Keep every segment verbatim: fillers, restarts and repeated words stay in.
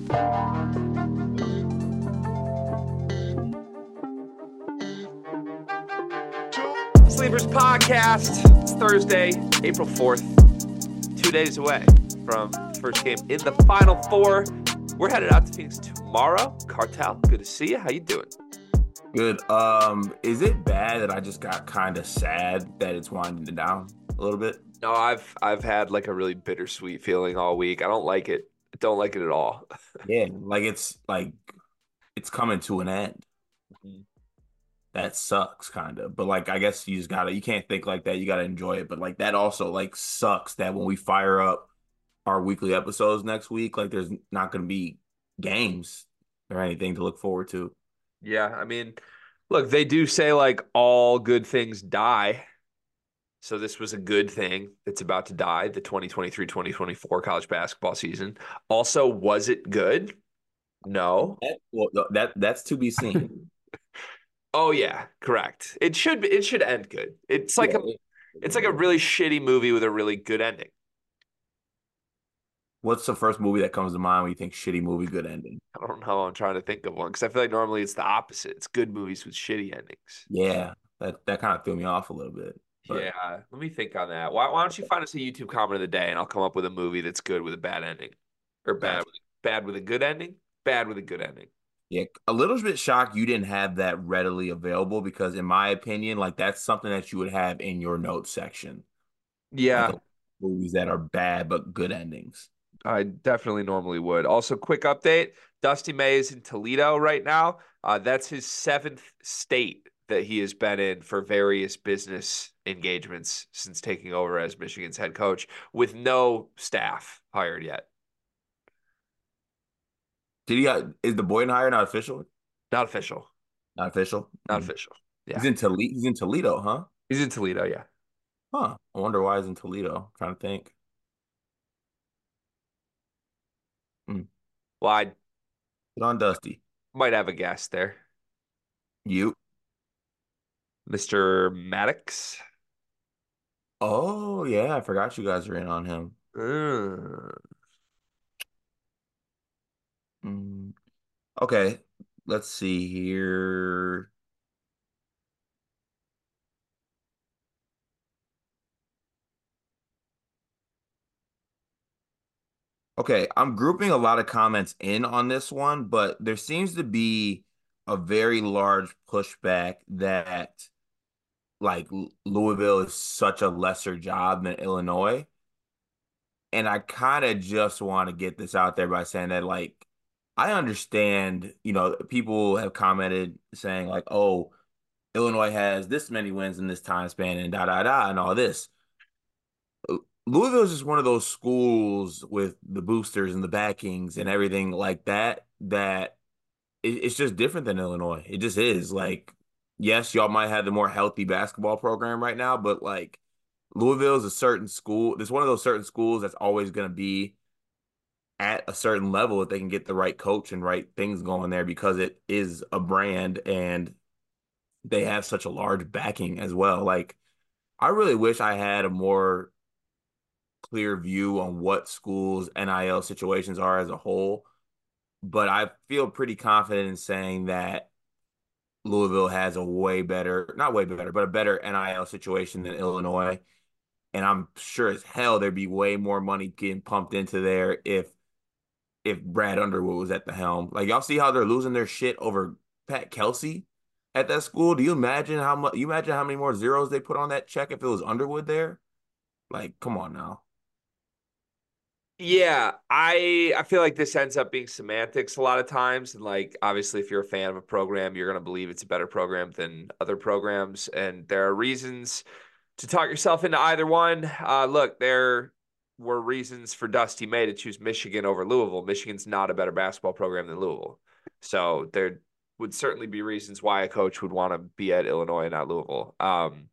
Sleepers Podcast. It's Thursday, April fourth. Two days away from the first game in the Final Four. We're headed out to Phoenix tomorrow. Cartel, good to see you. How you doing? Good. Um, is it bad that I just got kind of sad that it's winding down a little bit? No, I've I've had like a really bittersweet feeling all week. I don't like it. I don't like it at all. Yeah, like it's like it's coming to an end. That sucks kind of. But like I guess you just gotta you can't think like that. You gotta enjoy it. But like that also like sucks that when we fire up our weekly episodes next week, like there's not gonna be games or anything to look forward to. Yeah, I mean, look, they do say like all good things die. So this was a good thing that's about to die, the twenty twenty-three twenty twenty-four college basketball season. Also, was it good? No. That, well, that that's to be seen. Oh yeah, correct. It should be, it should end good. It's like Yeah. a it's like a really shitty movie with a really good ending. What's the first movie that comes to mind when you think shitty movie, good ending? I don't know. I'm trying to think of one because I feel like normally it's the opposite. It's good movies with shitty endings. Yeah, that that kind of threw me off a little bit. But Yeah, let me think on that. Why, why don't you find us a YouTube comment of the day and I'll come up with a movie that's good with a bad ending, or bad gotcha. with, bad with a good ending, bad with a good ending. Yeah, a little bit shocked you didn't have that readily available because, in my opinion, like that's something that you would have in your notes section, like Yeah, a, movies that are bad but good endings. I definitely normally would. Also, quick update: Dusty May is in Toledo right now. Uh, that's his seventh state that he has been in for various business engagements since taking over as Michigan's head coach, with no staff hired yet. Did he? Got, is the Boyden hire not official? Not official. Not official. Not Mhm. official. He's Yeah, in Toledo. He's in Toledo, huh? he's in Toledo. Yeah. Huh. I wonder why he's in Toledo. I'm trying to think. Hmm. Well, I Put on Dusty. might have a guess there, You. Mister Maddox. Oh yeah, I forgot you guys are in on him. Uh, Mm. Okay, let's see here. Okay, I'm grouping a lot of comments in on this one, but there seems to be a very large pushback that like L- Louisville is such a lesser job than Illinois. And I kind of just want to get this out there by saying that like I understand, you know, people have commented saying like, "Oh, Illinois has this many wins in this time span and da da da and all this." Louisville is just one of those schools with the boosters and the backings and everything like that that it, it's just different than Illinois. It just is. Like, yes, y'all might have the more healthy basketball program right now, but like Louisville is a certain school. It's one of those certain schools that's always going to be at a certain level if they can get the right coach and right things going there because it is a brand and they have such a large backing as well. Like, I really wish I had a more clear view on what schools' N I L situations are as a whole, but I feel pretty confident in saying that Louisville has a way better, not way better, but a better N I L situation than Illinois. And I'm sure as hell there'd be way more money getting pumped into there if if Brad Underwood was at the helm. Like y'all see how they're losing their shit over Pat Kelsey at that school. Do you imagine how much you imagine how many more zeros they put on that check if it was Underwood there? Like, come on now. yeah, I I feel like this ends up being semantics a lot of times, and like obviously, if you're a fan of a program, you're gonna believe it's a better program than other programs, and there are reasons to talk yourself into either one. Uh, look, there were reasons for Dusty May to choose Michigan over Louisville. Michigan's not a better basketball program than Louisville, so there would certainly be reasons why a coach would want to be at Illinois and not Louisville. Um,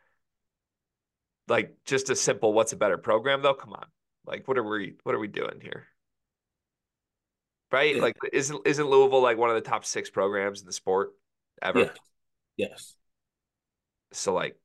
like just a simple, what's a better program though? Come on, like what are we what are we doing here? Right? Yeah. Like isn't isn't Louisville like one of the top six programs in the sport ever? Yes. Yes. So like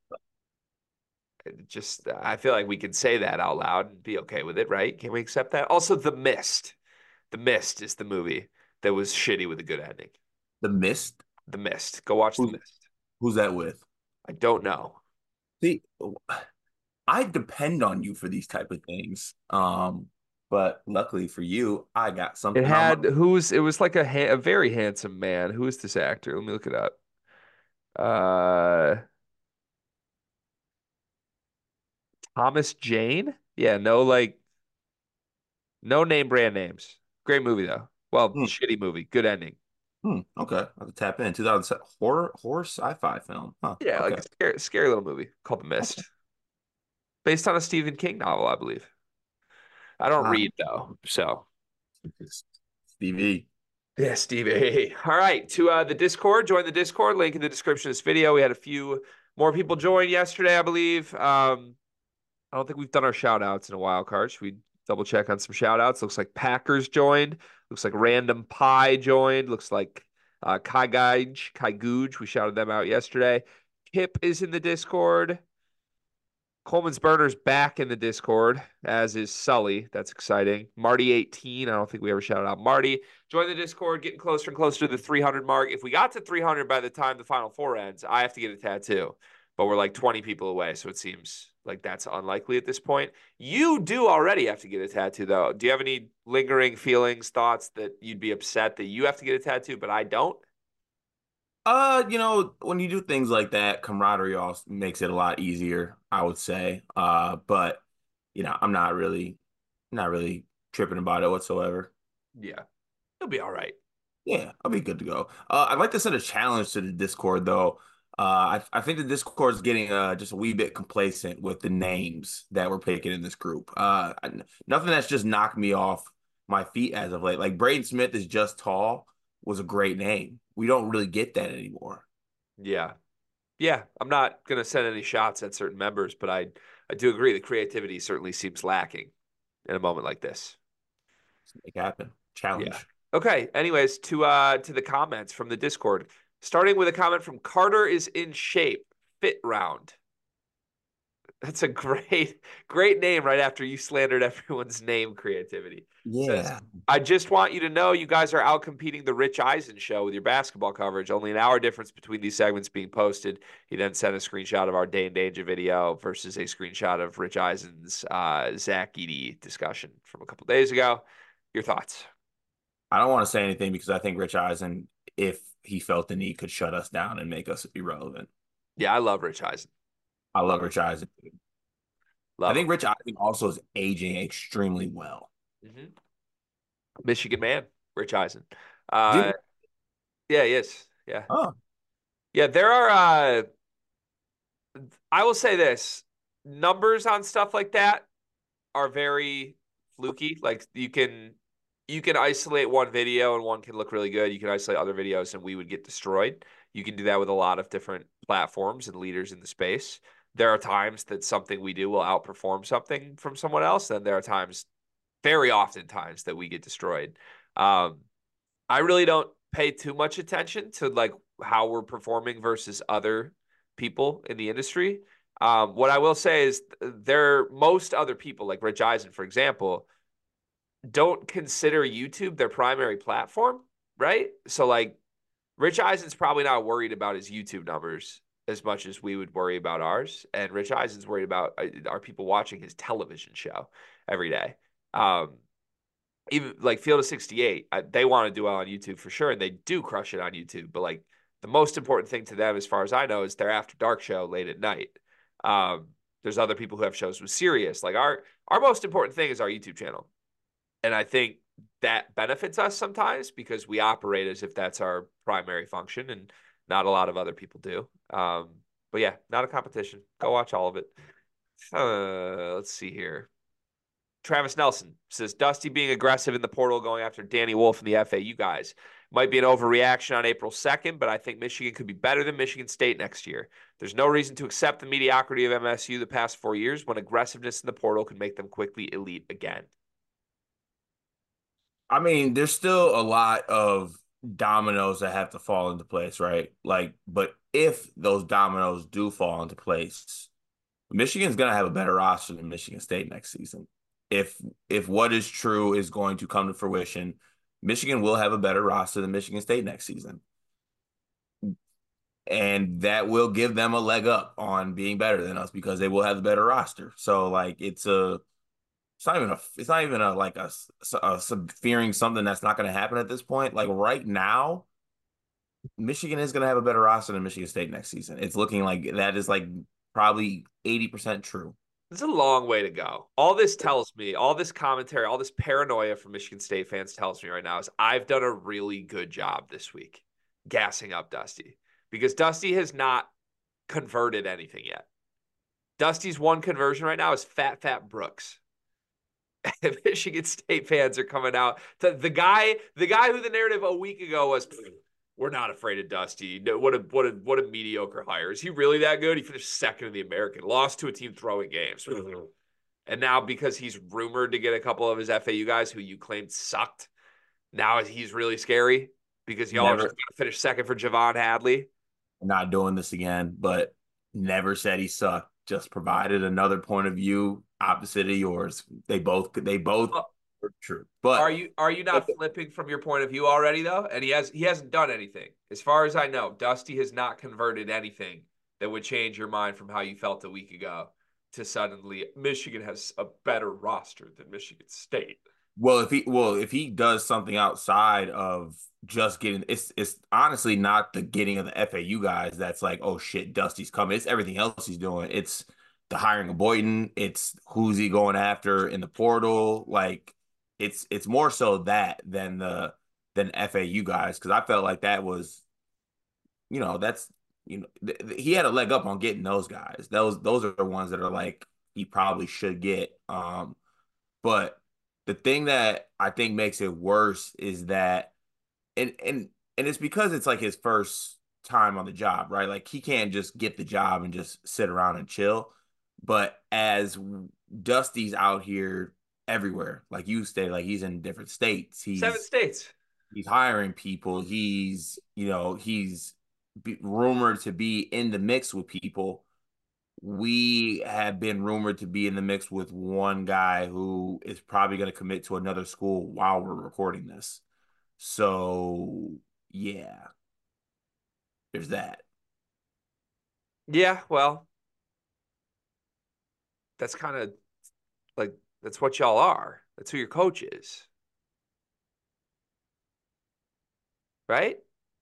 just I feel like we can say that out loud and be okay with it, right? Can we accept that? Also, the mist. The Mist is the movie that was shitty with a good ending. The Mist. The Mist. Go watch The Who's Mist. who's that with? I don't know. See, I depend on you for these type of things. Um, but luckily for you, I got It something on my. had who's it was like a ha a very handsome man. Who is this actor? Let me look it up. Uh, Thomas Jane? Yeah, no like no name brand names. Great movie though. Well, Hmm, shitty movie. Good ending. hmm, okay, I have to tap in. two thousand seven horror horror sci-fi film. Huh. Yeah, like Okay. a scary, scary little movie called The Okay. Mist, based on a Stephen King novel, I believe. I don't Ah, read though, so Stevie. yeah, Stevie. All right, to uh, the Discord. Join the Discord. Link in the description of this video. We had a few more people join yesterday, I believe. Um, I don't think we've done our shout outs in a while, Karch. We double check on some shout outs. Looks like Packers joined. Looks like Random Pie joined. Looks like uh, Kai Gage, Kai Googe. We shouted them out yesterday. Kip is in the Discord. Coleman's Burner's back in the Discord, as is Sully. That's exciting. Marty eighteen. I don't think we ever shouted out Marty. Join the Discord, getting closer and closer to the three hundred mark. If we got to three hundred by the time the Final Four ends, I have to get a tattoo. But we're like twenty people away, so it seems like that's unlikely at this point. You do already have to get a tattoo, though. Do you have any lingering feelings, thoughts that you'd be upset that you have to get a tattoo, but I don't? Uh, you know, when you do things like that, camaraderie also makes it a lot easier, I would say. Uh, but you know, I'm not really not really tripping about it whatsoever. Yeah, it'll be all right. Yeah, I'll be good to go. Uh, I'd like to set a challenge to the Discord though. Uh, I I think the Discord is getting uh just a wee bit complacent with the names that we're picking in this group. Uh, I- nothing that's just knocked me off my feet as of late. Like Braden Smith is just tall was a great name. We don't really get that anymore. Yeah. Yeah, I'm not going to send any shots at certain members, but I I do agree the creativity certainly seems lacking in a moment like this. Make it happen. Yeah. Challenge. Okay, anyways, to uh to the comments from the Discord. Starting with a comment from Carter is in shape, fit round. That's a great, great name right after you slandered everyone's name creativity. Says, Yeah. I just want you to know you guys are out competing the Rich Eisen show with your basketball coverage. Only an hour difference between these segments being posted. He then sent a screenshot of our Day and Danger video versus a screenshot of Rich Eisen's uh, Zach Edey discussion from a couple days ago. Your thoughts? I don't want to say anything because I think Rich Eisen, if he felt the need, could shut us down and make us irrelevant. Yeah, I love Rich Eisen. I Love love him. Rich Eisen. I Love him. think Rich Eisen also is aging extremely well. hmm Michigan man, Rich Eisen. Did Uh, yeah, he is. Yeah. oh, Yeah, there are uh I will say this, numbers on stuff like that are very fluky. Like you can you can isolate one video and one can look really good. You can isolate other videos and we would get destroyed. You can do that with a lot of different platforms and leaders in the space. There are times that something we do will outperform something from someone else, and there are times, very often times, that we get destroyed. Um, I really don't pay too much attention to like how we're performing versus other people in the industry. Um, what I will say is there most other people, like Rich Eisen, for example, don't consider YouTube their primary platform, right? So like Rich Eisen's probably not worried about his YouTube numbers as much as we would worry about ours. And Rich Eisen's worried about uh, are people watching his television show every day. Um, even like Field of sixty-eight, I, they want to do well on YouTube for sure, and they do crush it on YouTube. But like the most important thing to them, as far as I know, is their after dark show late at night. Um, there's other people who have shows with Sirius. Like our our most important thing is our YouTube channel, and I think that benefits us sometimes because we operate as if that's our primary function, and not a lot of other people do. Um, but yeah, not a competition. Go watch all of it. Uh, let's see here. Travis Nelson says Dusty being aggressive in the portal, going after Danny Wolf and the F A U guys might be an overreaction on April second, but I think Michigan could be better than Michigan State next year. There's no reason to accept the mediocrity of M S U the past four years when aggressiveness in the portal could make them quickly elite again. I mean, there's still a lot of dominoes that have to fall into place, right? Like, but if those dominoes do fall into place, Michigan's gonna have a better roster than Michigan State next season. if if what is true is going to come to fruition, Michigan will have a better roster than Michigan State next season. And that will give them a leg up on being better than us because they will have the better roster. So like it's a it's not even a it's not even a like a, a, a fearing something that's not going to happen at this point. Like right now, Michigan is going to have a better roster than Michigan State next season. It's looking like that is like probably eighty percent true. It's a long way to go. All this tells me, all this commentary, all this paranoia from Michigan State fans tells me right now is I've done a really good job this week gassing up Dusty because Dusty has not converted anything yet. Dusty's one conversion right now is Fat Fat Brooks. Michigan State fans are coming out. To the guy, the guy who the narrative a week ago was, we're not afraid of Dusty. No, what a what a what a mediocre hire. Is he really that good? He finished second in the American, lost to a team throwing games. And now because he's rumored to get a couple of his F A U guys who you claimed sucked, now he's really scary because y'all Never, are just going to finish second for Javon Hadley. not doing this again, but never said he sucked. Just provided another point of view opposite of yours. They both they both Well, are true. But are you are you not flipping from your point of view already though? And he has he hasn't done anything. As far as I know, Dusty has not converted anything that would change your mind from how you felt a week ago to suddenly Michigan has a better roster than Michigan State. well, if he well if he does something outside of just getting it's it's honestly not the getting of the F A U guys that's like, oh shit, Dusty's coming. It's everything else he's doing. It's the hiring of Boynton. It's who's he going after in the portal. Like it's it's more so that than the than F A U guys because I felt like that was you know that's you know th- th- he had a leg up on getting those guys. Those those are the ones that are like he probably should get. Um, but the thing that I think makes it worse is that and and and it's because it's like his first time on the job, right? Like he can't just get the job and just sit around and chill. But as Dusty's out here everywhere, like you say, like he's in different states. Seven He's states. he's hiring people. He's you know he's be, rumored to be in the mix with people. We have been rumored to be in the mix with one guy who is probably going to commit to another school while we're recording this. So, yeah, there's that. Yeah, well, that's kind of like that's what y'all are. That's who your coach is. Right?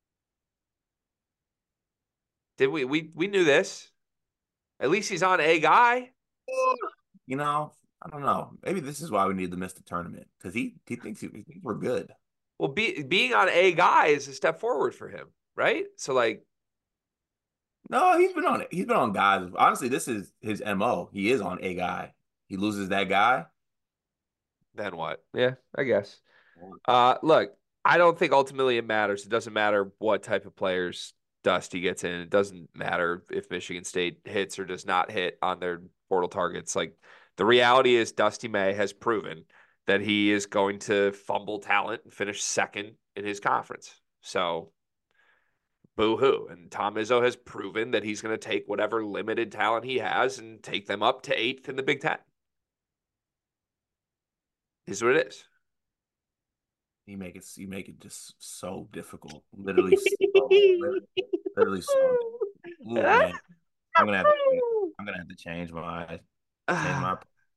Did we we we knew this? At least he's on a guy. You know, I don't know. Maybe this is why we need to miss the tournament because he he thinks, he, he thinks we're good. Well, be, being on a guy is a step forward for him, right? So like, No, he's been on it. He's been on guys. Honestly, this is his M O. He is on a guy. He loses that guy. then what? Yeah, I guess. Uh, look, I don't think ultimately it matters. It doesn't matter what type of players Dusty gets in. It doesn't matter if Michigan State hits or does not hit on their portal targets. Like the reality is Dusty May has proven that he is going to fumble talent and finish second in his conference. So boo-hoo. And Tom Izzo has proven that he's going to take whatever limited talent he has and take them up to eighth in the Big Ten. Is what it is. You make it you make it just so difficult. Literally so literally so Ooh, man. I'm gonna have to I'm gonna have to change my change my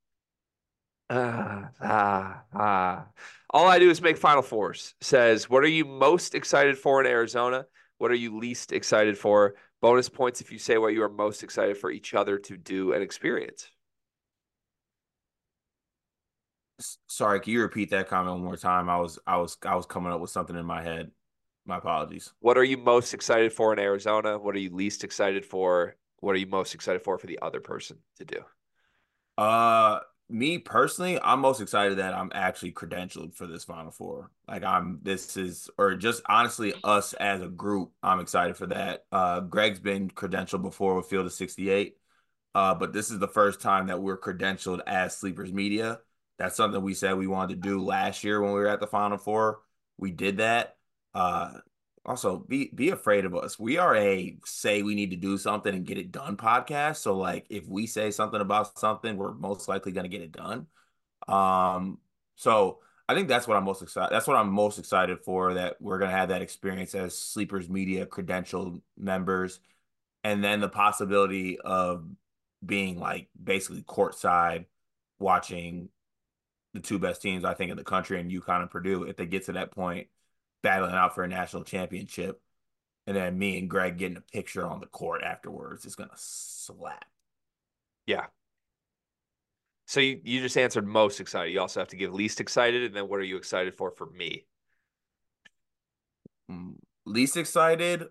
Ah, ah, ah. All I do is make Final Fours. Says, what are you most excited for in Arizona? What are you least excited for? Bonus points if you say what you are most excited for each other to do and experience. Sorry, can you repeat that comment one more time? I was I was I was coming up with something in my head. My apologies. What are you most excited for in Arizona? What are you least excited for? What are you most excited for for the other person to do? Uh, me personally, I'm most excited that I'm actually credentialed for this Final Four. Like I'm, this is, or just honestly, us as a group, I'm excited for that. Uh, Greg's been credentialed before with Field of sixty-eight, uh, but this is the first time that we're credentialed as Sleepers Media. That's something we said we wanted to do last year when we were at the Final Four. We did that. Uh, also, be be afraid of us. We are a say we need to do something and get it done podcast. So like if we say something about something, we're most likely going to get it done. Um, so I think that's what I'm most excited. That's what I'm most excited for. That we're gonna have that experience as Sleepers Media credentialed members, and then the possibility of being like basically courtside watching the two best teams I think in the country and UConn and Purdue if they get to that point, battling out for a national championship, and then me and Greg getting a picture on the court afterwards is gonna slap. Yeah. So you, you just answered most excited. You also have to give least excited, and then what are you excited for for me? Mm, Least excited.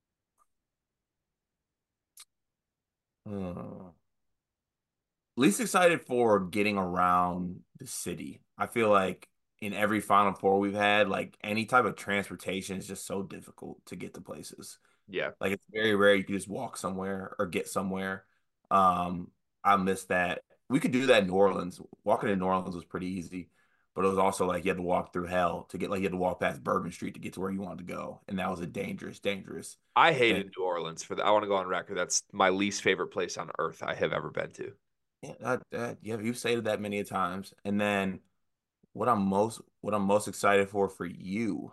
Hmm. Least excited for getting around the city. I feel like in every Final Four we've had, like any type of transportation is just so difficult to get to places. Yeah. Like it's very rare you can just walk somewhere or get somewhere. Um, I miss that. We could do that in New Orleans. Walking in New Orleans was pretty easy, but it was also like you had to walk through hell to get like you had to walk past Bourbon Street to get to where you wanted to go, and that was a dangerous, dangerous I thing. hated New Orleans for that. I want to go on record. That's my least favorite place on earth I have ever been to. Yeah, that, that, yeah, you've stated that many times. And then what I'm most what I'm most excited for for you,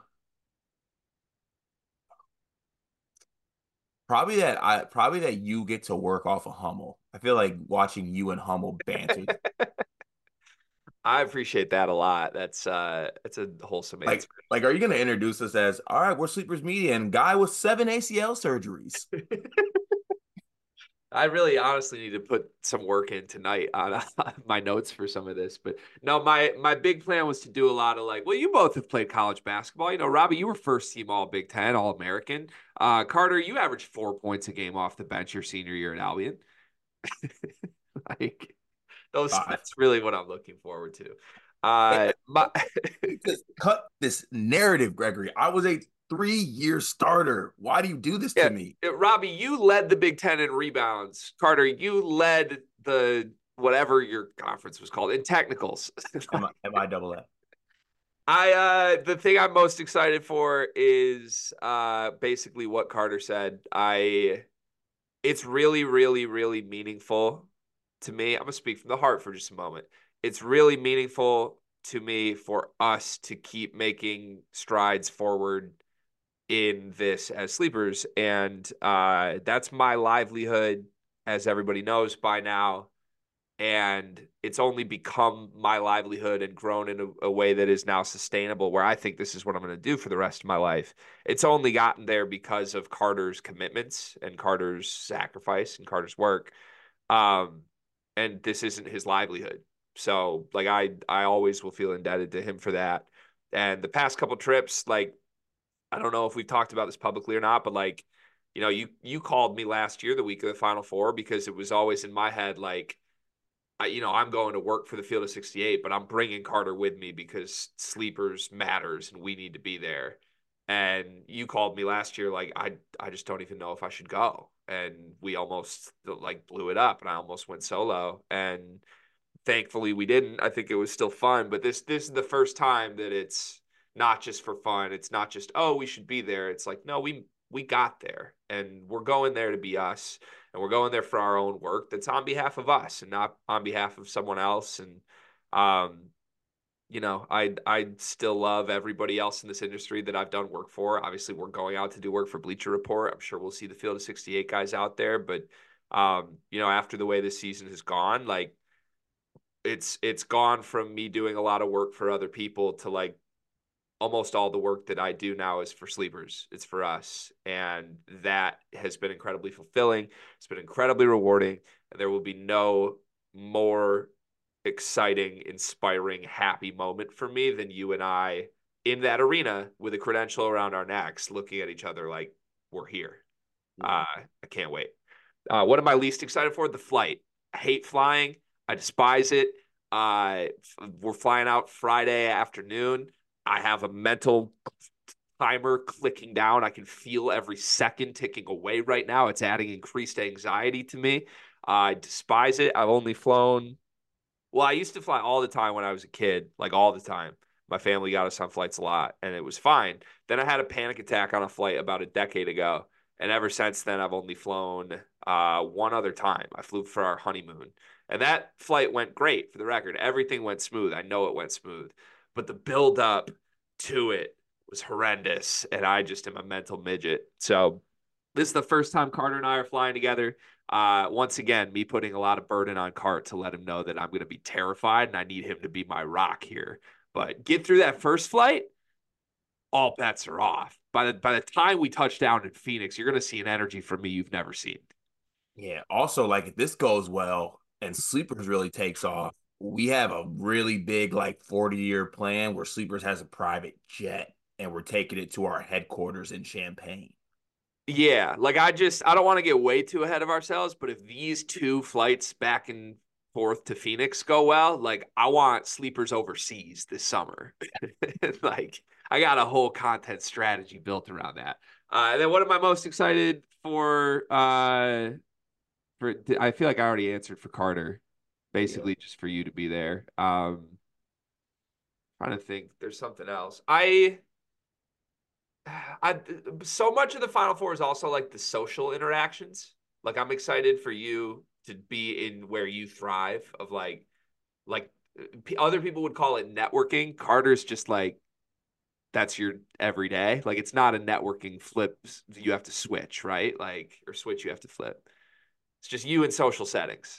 probably that I probably that you get to work off of Hummel. I feel like watching you and Hummel banter. I appreciate that a lot. That's uh that's a wholesome Like, answer. like, are you gonna introduce us as all right? We're Sleepers Media and guy with seven A C L surgeries. I really honestly need to put some work in tonight on uh, my notes for some of this. But no, my my big plan was to do a lot of like, well, you both have played college basketball. You know, Robbie, you were first team All Big Ten, All American. Uh, Carter, you averaged four points a game off the bench your senior year at Albion. Like those, Five. that's really what I'm looking forward to. Uh, my Just cut this narrative, Gregory. I was a three-year starter. Why do you do this yeah, to me? Robbie, you led the Big Ten in rebounds. Carter, you led the whatever your conference was called in technicals. Am I am I double A? I uh the thing I'm most excited for is uh basically what Carter said. I it's really, really, really meaningful to me. I'm gonna speak from the heart for just a moment. It's really meaningful to me for us to keep making strides forward in this as sleepers. And uh that's my livelihood, as everybody knows by now, and it's only become my livelihood and grown in a, a way that is now sustainable, where I think this is what I'm going to do for the rest of my life. It's only gotten there because of Carter's commitments and Carter's sacrifice and Carter's work. Um, and this isn't his livelihood. So like I I always will feel indebted to him for that. And the past couple trips, like I don't know if we've talked about this publicly or not, but like, you know, you you called me last year the week of the Final Four because it was always in my head like I, you know, I'm going to work for the Field of sixty-eight, but I'm bringing Carter with me because sleepers matters and we need to be there. And you called me last year, like I, I just don't even know if I should go. And we almost like blew it up, and I almost went solo. And thankfully we didn't. I think it was still fun, but this, this is the first time that it's not just for fun. It's not just, oh, we should be there. It's like, no, we, we got there, and we're going there to be us, and we're going there for our own work that's on behalf of us and not on behalf of someone else. And um you know, I I still love everybody else in this industry that I've done work for. Obviously, we're going out to do work for Bleacher Report. I'm sure we'll see the Field of sixty-eight guys out there, but um you know, after the way this season has gone, like it's it's gone from me doing a lot of work for other people to like almost all the work that I do now is for sleepers. It's for us. And that has been incredibly fulfilling. It's been incredibly rewarding. And there will be no more exciting, inspiring, happy moment for me than you and I in that arena with a credential around our necks, looking at each other like we're here. Uh, I can't wait. Uh, what am I least excited for? The flight. I hate flying. I despise it. Uh, we're flying out Friday afternoon. I have a mental timer clicking down. I can feel every second ticking away right now. It's adding increased anxiety to me. I despise it. I've only flown. Well, I used to fly all the time when I was a kid, like all the time. My family got us on flights a lot, and it was fine. Then I had a panic attack on a flight about a decade ago, and ever since then, I've only flown uh, one other time. I flew for our honeymoon, And that flight went great for the record. Everything went smooth. I know it went smooth, but the build up to it was horrendous. And I just am a mental midget. So this is the first time Carter and I are flying together. Uh, once again, me putting a lot of burden on Cart to let him know that I'm going to be terrified and I need him to be my rock here. But get through that first flight, all bets are off. By the by the time we touch down in Phoenix, you're going to see an energy from me you've never seen. Yeah. Also, like if this goes well and Sleepers really takes off, we have a really big like forty year plan where Sleepers has a private jet and we're taking it to our headquarters in Champaign. Yeah, like I just I don't want to get way too ahead of ourselves, but if these two flights back and forth to Phoenix go well, like I want sleepers overseas this summer. Like I got a whole content strategy built around that. Uh, and then what am I most excited for? Uh, for I feel like I already answered for Carter, Yeah. basically just for you to be there. Um, trying to think, there's something else. I I so much of the Final Four is also like the social interactions. Like I'm excited for you to be in where you thrive of like like other people would call it networking. Carter's just like that's your everyday. Like it's not a networking flip you have to switch, right? Like or switch you have to flip. It's just you in social settings.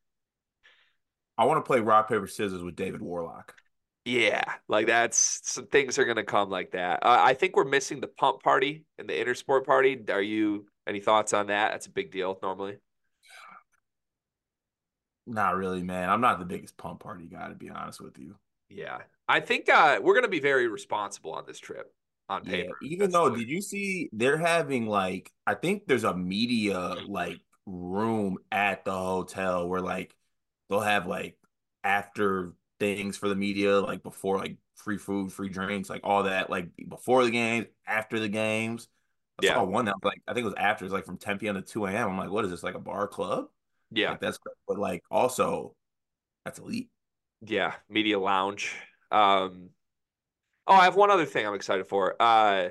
I want to play rock, paper, scissors with David Warlock. Yeah, like that's some things are gonna come like that. Uh, I think we're missing the pump party and the intersport party. Are you any thoughts on that? That's a big deal normally. Not really, man. I'm not the biggest pump party guy, to be honest with you. Yeah, I think uh, we're gonna be very responsible on this trip on Yeah, paper. even That's the though, way. did you see they're having like, I think there's a media like room at the hotel where like they'll have like after things for the media, like before like free food, free drinks, like all that, like before the games, after the games. I Yeah, saw one that was like, I think it was after, it's like from ten p m to two a m. I'm like, what is this, like a bar club? yeah, Like that's, but like also that's elite. yeah. Media lounge. Um, oh, I have one other thing I'm excited for. Uh,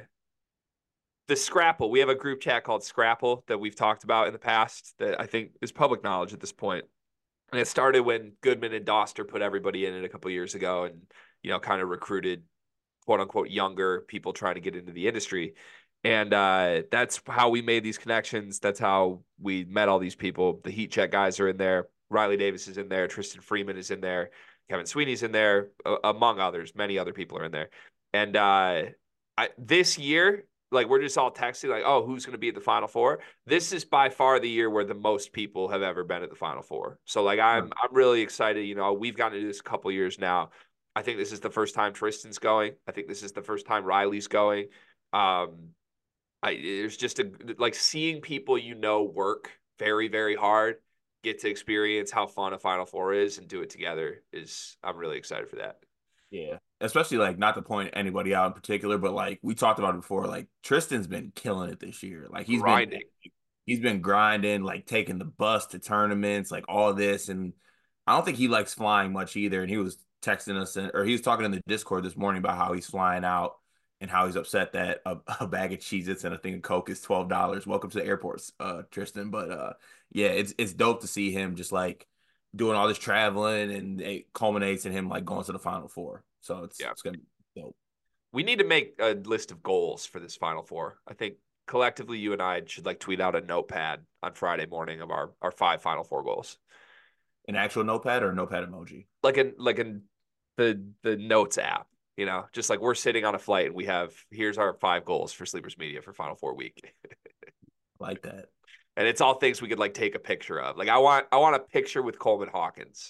the Scrapple. We have a group chat called Scrapple that we've talked about in the past that I think is public knowledge at this point. And it started when Goodman and Doster put everybody in it a couple years ago, and you know, kind of recruited quote unquote younger people trying to get into the industry. And uh, that's how we made these connections. That's how we met all these people. The Heat Check guys are in there. Riley Davis is in there. Tristan Freeman is in there. Kevin Sweeney's in there, uh, among others. Many other people are in there. And uh, I, this year, like we're just all texting, like, "Oh, who's going to be at the Final Four?" This is by far the year where the most people have ever been at the Final Four. So, like, I'm I'm really excited. You know, we've gotten to do this a couple years now. I think this is the first time Tristan's going. I think this is the first time Riley's going. Um, I, there's just a like seeing people you know work very, very hard, get to experience how fun a Final Four is and do it together is I'm really excited for that. Yeah. Especially like not to point anybody out in particular, but like we talked about it before, like Tristan's been killing it this year. Like he's been Grinding. he's been grinding, like taking the bus to tournaments, like all this. And I don't think he likes flying much either. And he was texting us and, or he was talking in the Discord this morning about how he's flying out and how he's upset that a, a bag of Cheez-Its and a thing of Coke is twelve dollars. Welcome to the airports, uh, Tristan. But uh yeah, it's it's dope to see him just like doing all this traveling and it culminates in him like going to the Final Four. So it's Yeah. it's gonna be dope. We need to make a list of goals for this Final Four. I think collectively you and I should like tweet out a notepad on Friday morning of our our five Final Four goals. An actual notepad or a notepad emoji? Like in like in the the notes app, you know, just like we're sitting on a flight and we have here's our five goals for Sleepers Media for Final Four week. Like that. And it's all things we could like take a picture of. Like I want I want a picture with Coleman Hawkins.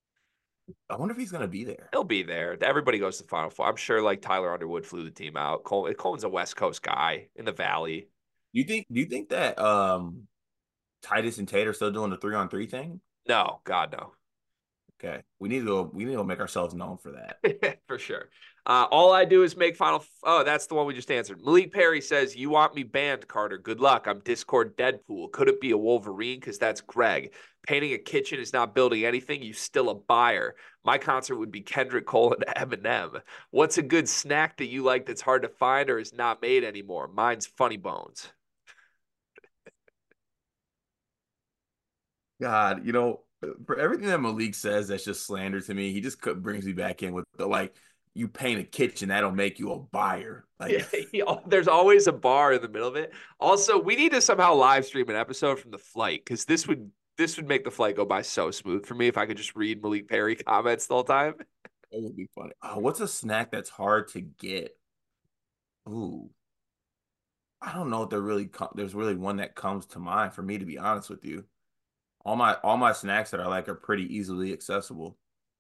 I wonder if he's gonna be there. He'll be there. Everybody goes to the Final Four. I'm sure like Tyler Underwood flew the team out. Cole, Coleman's a West Coast guy in the Valley. Do you think do you think that um Titus and Tate are still doing the three on three thing? No, God no. Okay. We need to go we need to go make ourselves known for that. For sure. Uh, all I do is make final. F- oh, that's the one we just answered. Malik Perry says, "You want me banned, Carter? Good luck. I'm Discord Deadpool. Could it be a Wolverine? Because that's Greg. Painting a kitchen is not building anything. You still a buyer. My concert would be Kendrick Cole and Eminem. What's a good snack that you like that's hard to find or is not made anymore? Mine's Funny Bones. God, you know, For everything that Malik says, that's just slander to me. He just co- brings me back in with the like, you paint a kitchen, that'll make you a buyer. Like, Yeah, he- there's always a bar in the middle of it. Also, we need to somehow live stream an episode from the flight because this would this would make the flight go by so smooth for me if I could just read Malik Perry comments the whole time. it would be funny. Oh, what's a snack that's hard to get? Ooh, I don't know if there really co- there's really one that comes to mind for me, to be honest with you. All my all my snacks that I like are pretty easily accessible.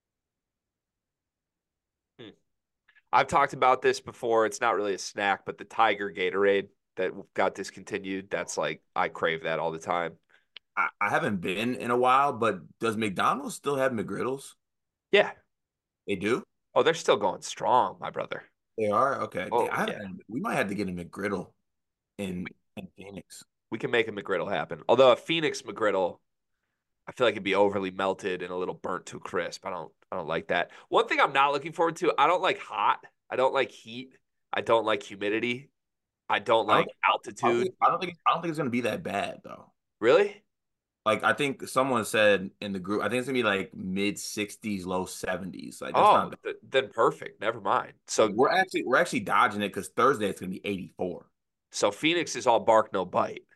Hmm. I've talked about this before. It's not really a snack, but the Tiger Gatorade that got discontinued, that's like I crave that all the time. I, I haven't been in a while, but does McDonald's still have McGriddles? Yeah. They do? Oh, they're still going strong, my brother. They are? Okay. They, Oh I yeah. haven't, we might have to get a McGriddle in in Phoenix. We can make a McGriddle happen. Although a Phoenix McGriddle, I feel like it'd be overly melted and a little burnt to crisp. I don't I don't like that. One thing I'm not looking forward to, I don't like hot. I don't like heat. I don't like humidity. I don't I don't like think I don't altitude. think I don't think I don't think it's gonna be that bad though. Really? Like I think someone said in the group, I think it's gonna be like mid sixties, low seventies. Like that's not Oh, bad. th- then perfect. Never mind. Like, So we're actually we're actually dodging it because Thursday it's gonna be eighty-four. so Phoenix is all bark no bite.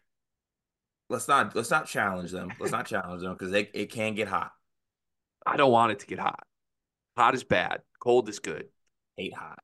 Let's not let's not challenge them. Let's not challenge them because they it can get hot. I don't want it to get hot. Hot is bad. Cold is good. Hate hot.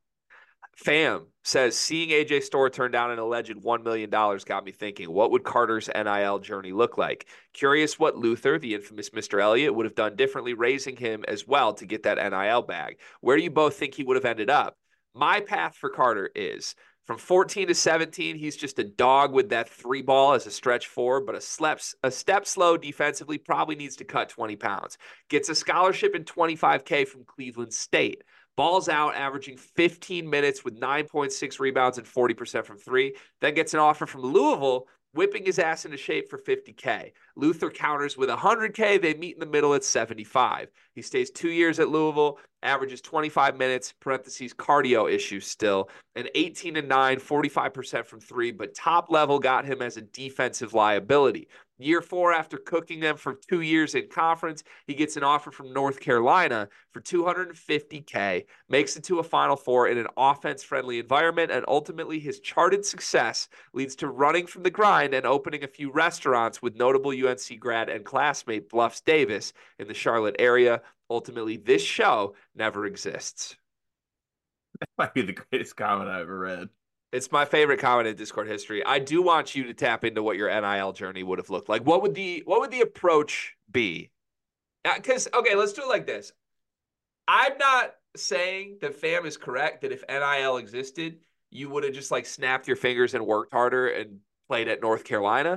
Fam says seeing A J Store turn down an alleged one million dollars got me thinking, what would Carter's N I L journey look like? Curious what Luther, the infamous Mister Elliott, would have done differently raising him as well to get that N I L bag. Where do you both think he would have ended up? My path for Carter is from fourteen to seventeen, he's just a dog with that three ball as a stretch four, but a, sleps, a step slow defensively, probably needs to cut twenty pounds. Gets a scholarship in twenty-five K from Cleveland State. Balls out, averaging fifteen minutes with nine point six rebounds and forty percent from three. Then gets an offer from Louisville, whipping his ass into shape for fifty K. Luther counters with one hundred K. They meet in the middle at seventy-five. He stays two years at Louisville, averages twenty-five minutes, parentheses, cardio issues still, and eighteen and nine, forty-five percent from three, but top level got him as a defensive liability. Year four, after cooking them for two years in conference, he gets an offer from North Carolina for two hundred fifty K, makes it to a Final Four in an offense-friendly environment, and ultimately his charted success leads to running from the grind and opening a few restaurants with notable U N C grad and classmate Bluffs Davis in the Charlotte area. Ultimately, this show never exists. That might be the greatest comment I ever read. It's my favorite comment in Discord history. I do want you to tap into what your N I L journey would have looked like. What would the what would the approach be? Because okay, let's do it like this. I'm not saying that fam is correct that if N I L existed, you would have just like snapped your fingers and worked harder and played at North Carolina.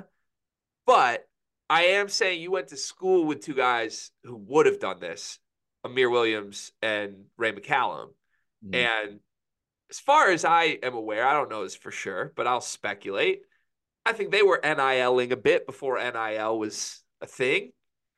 But I am saying you went to school with two guys who would have done this, Amir Williams and Ray McCallum. Mhm. And as far as I am aware, I don't know this for sure, but I'll speculate. I think they were NILing a bit before N I L was a thing.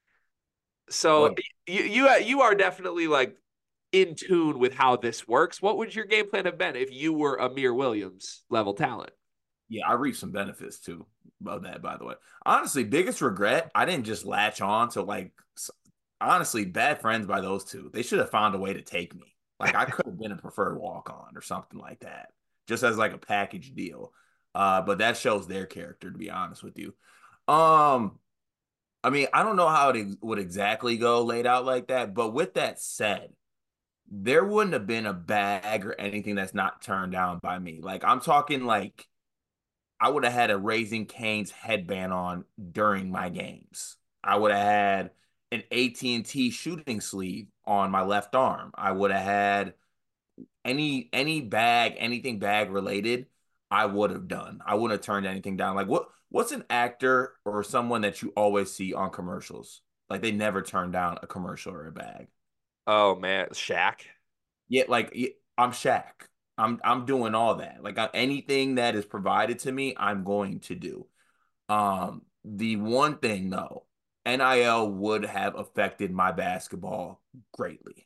So Well, you you you are definitely like in tune with how this works. What would your game plan have been if you were Amir Williams level talent? yeah, I reap some benefits too of that, by the way. Honestly, biggest regret, I didn't just latch on to like, honestly, bad friends by those two. They should have found a way to take me. Like, I could have been a preferred walk on or something like that, just as like a package deal. Uh, but that shows their character, to be honest with you. Um, I mean, I don't know how it ex- would exactly go laid out like that, but with that said, there wouldn't have been a bag or anything that's not turned down by me. Like, I'm talking like I would have had a Raising Cane's headband on during my games. I would have had an A T and T shooting sleeve on my left arm. I would have had any any bag, anything bag related, I would have done. I wouldn't have turned anything down. Like what what's an actor or someone that you always see on commercials? Like they never turn down a commercial or a bag. Oh man, Shaq. Yeah, like yeah, I'm Shaq. I'm I'm doing all that. Like I, anything that is provided to me, I'm going to do. Um, the one thing though, N I L would have affected my basketball greatly.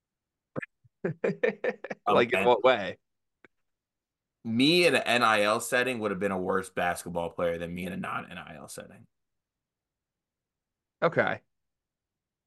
Um, Like in and what way? me in an N I L setting would have been a worse basketball player than me in a non-N I L setting. Okay.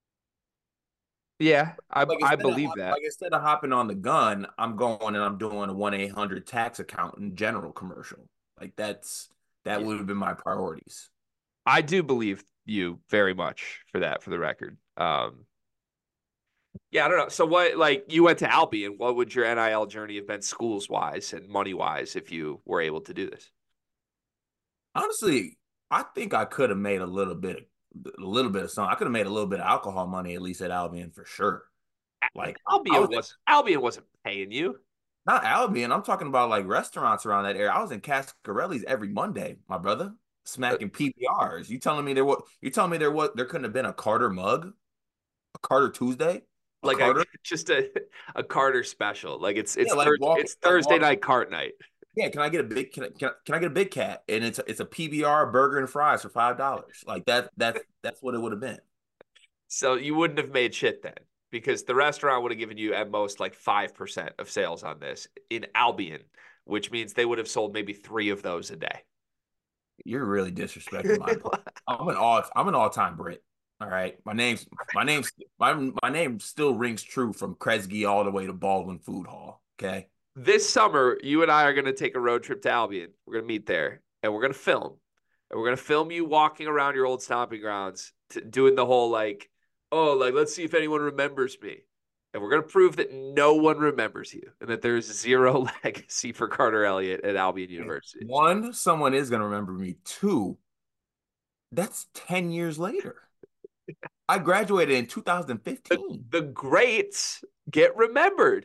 Yeah, I Like I instead of believe hop, that. like instead of hopping on the gun, I'm going and I'm doing a one eight hundred tax account in general commercial. Like that's that Yeah. would have been my priorities. I do believe you very much for that, for the record. Um, yeah, I don't know. So what, like, you went to Albion. What would your N I L journey have been schools wise and money wise if you were able to do this? Honestly, I think I could have made a little bit, a little bit of something. I could have made a little bit of alcohol money at least at Albion for sure. Like I Albion was was Albion wasn't paying you. not Albion. I'm talking about like restaurants around that area. I was in Cascarelli's every Monday, my brother, Uh, smacking P B Rs. You telling me there what? You telling me there what? There couldn't have been a Carter mug, a Carter Tuesday, a like a Carter. just a a Carter special. Like it's Yeah, it's like Thursday walking, it's like Thursday walking. night cart night. Yeah, can I get a big? Can I, can I, can I get a big cat? And it's a, it's a P B R burger and fries for five dollars. Like that. That's that's what it would have been. So you wouldn't have made shit then because the restaurant would have given you at most like five percent of sales on this in Albion, which means they would have sold maybe three of those a day. You're really disrespecting my point. I'm an all I'm an all-time Brit. All right. My name's my name's my my name still rings true from Kresge all the way to Baldwin Food Hall. Okay. This summer, you and I are going to take a road trip to Albion. We're going to meet there and we're going to film. And we're going to film you walking around your old stomping grounds, to, doing the whole like, oh, like, let's see if anyone remembers me. And we're going to prove that no one remembers you and that there's zero legacy for Carter Elliott at Albion University. One, someone is gonna remember me. Two, that's ten years later. I graduated in The, two thousand fifteen. the greats get remembered.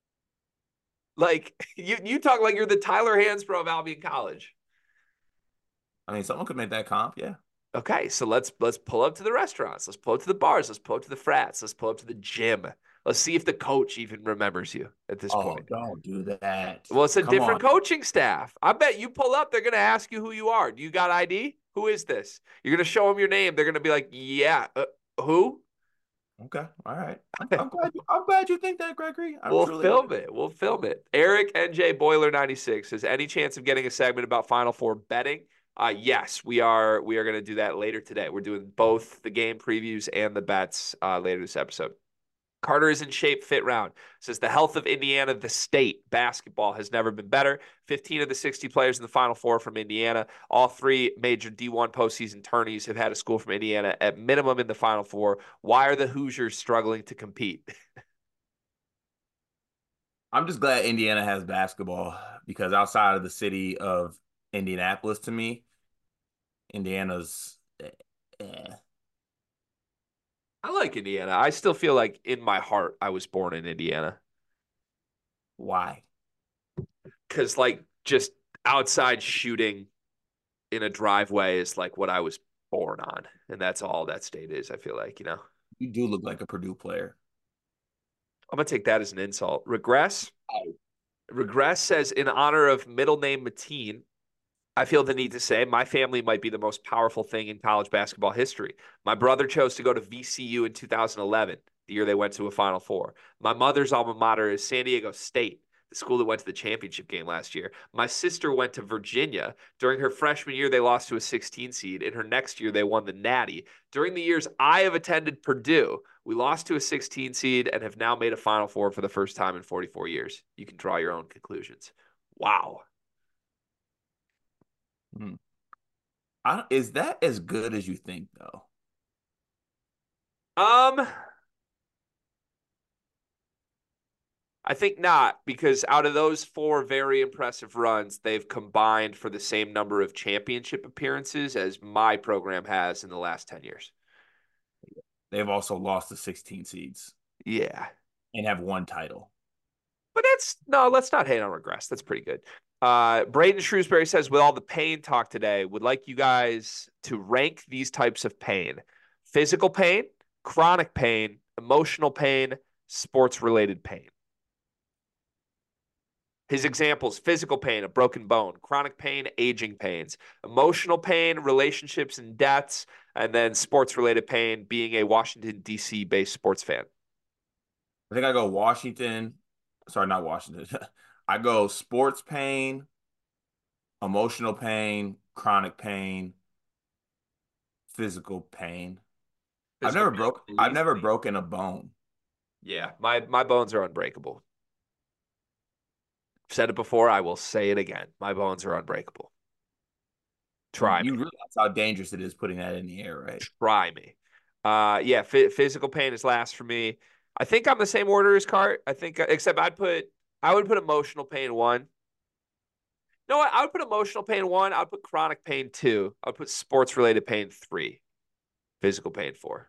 Like, you, you talk like you're the Tyler Hansbrough of Albion College. I mean, someone could make that comp, yeah. Okay, so let's let's pull up to the restaurants. Let's pull up to the bars. Let's pull up to the frats. Let's pull up to the gym. Let's see if the coach even remembers you at this Oh, point. don't do that. Well, it's a Come on. different coaching staff. I bet you pull up, they're going to ask you who you are. Do you got I D? Who is this? You're going to show them your name. They're going to be like, yeah, uh, who? Okay. All right. I'm, I'm glad you, I'm glad you think that, Gregory. I'm We'll truly film it. We'll film it. Eric N J Boiler ninety-six says, any chance of getting a segment about Final Four betting? Uh, yes, we are. We are going to do that later today. We're doing both the game previews and the bets uh, later this episode. Carter is in shape, fit round. Says the health of Indiana, the state basketball has never been better. fifteen of the sixty players in the Final Four from Indiana. All three major D one postseason tourneys have had a school from Indiana at minimum in the Final Four. Why are the Hoosiers struggling to compete? I'm just glad Indiana has basketball because outside of the city of Indianapolis, to me, Indiana's eh, eh. I like Indiana. I still feel like in my heart I was born in Indiana. Why? Because like just outside shooting in a driveway is like what I was born on. And that's all that state is, I feel like, you know. You do look like a Purdue player. I'm gonna take that as an insult. Regress. Regress says, in honor of middle name Mateen, I feel the need to say my family might be the most powerful thing in college basketball history. My brother chose to go to V C U in two thousand eleven, the year they went to a Final Four. My mother's alma mater is San Diego State, the school that went to the championship game last year. My sister went to Virginia. During her freshman year, they lost to a sixteen seed. In her next year, they won the Natty. During the years I have attended Purdue, we lost to a sixteen seed and have now made a Final Four for the first time in forty-four years. You can draw your own conclusions. Wow. Hmm. I, is that as good as you think, though? Um, I think not, because out of those four very impressive runs, they've combined for the same number of championship appearances as my program has in the last ten years. They've also lost to sixteen seeds Yeah. and have one title. But that's no, let's not hate on regress. That's pretty good. Uh, Braden Shrewsbury says, with all the pain talk today, would like you guys to rank these types of pain: physical pain, chronic pain, emotional pain, sports related pain. His examples: physical pain, a broken bone; chronic pain, aging pains; emotional pain, relationships and deaths; and then sports related pain, being a Washington, D C based sports fan. I think I go Washington. Sorry, not Washington. I go sports pain, emotional pain, chronic pain, physical pain. I've Physical never pain, broke. the I've least never pain. broken a bone. Yeah, my my bones are unbreakable. I've said it before. I will say it again. My bones are unbreakable. You Try you me. realize how dangerous it is putting that in the air, right? Try me. Uh, yeah, f- physical pain is last for me. I think I'm the same order as Cart. I think, uh, except I'd put, I would put emotional pain one. No, what? I would put emotional pain one. I would put chronic pain two. I would put sports related pain three. Physical pain four.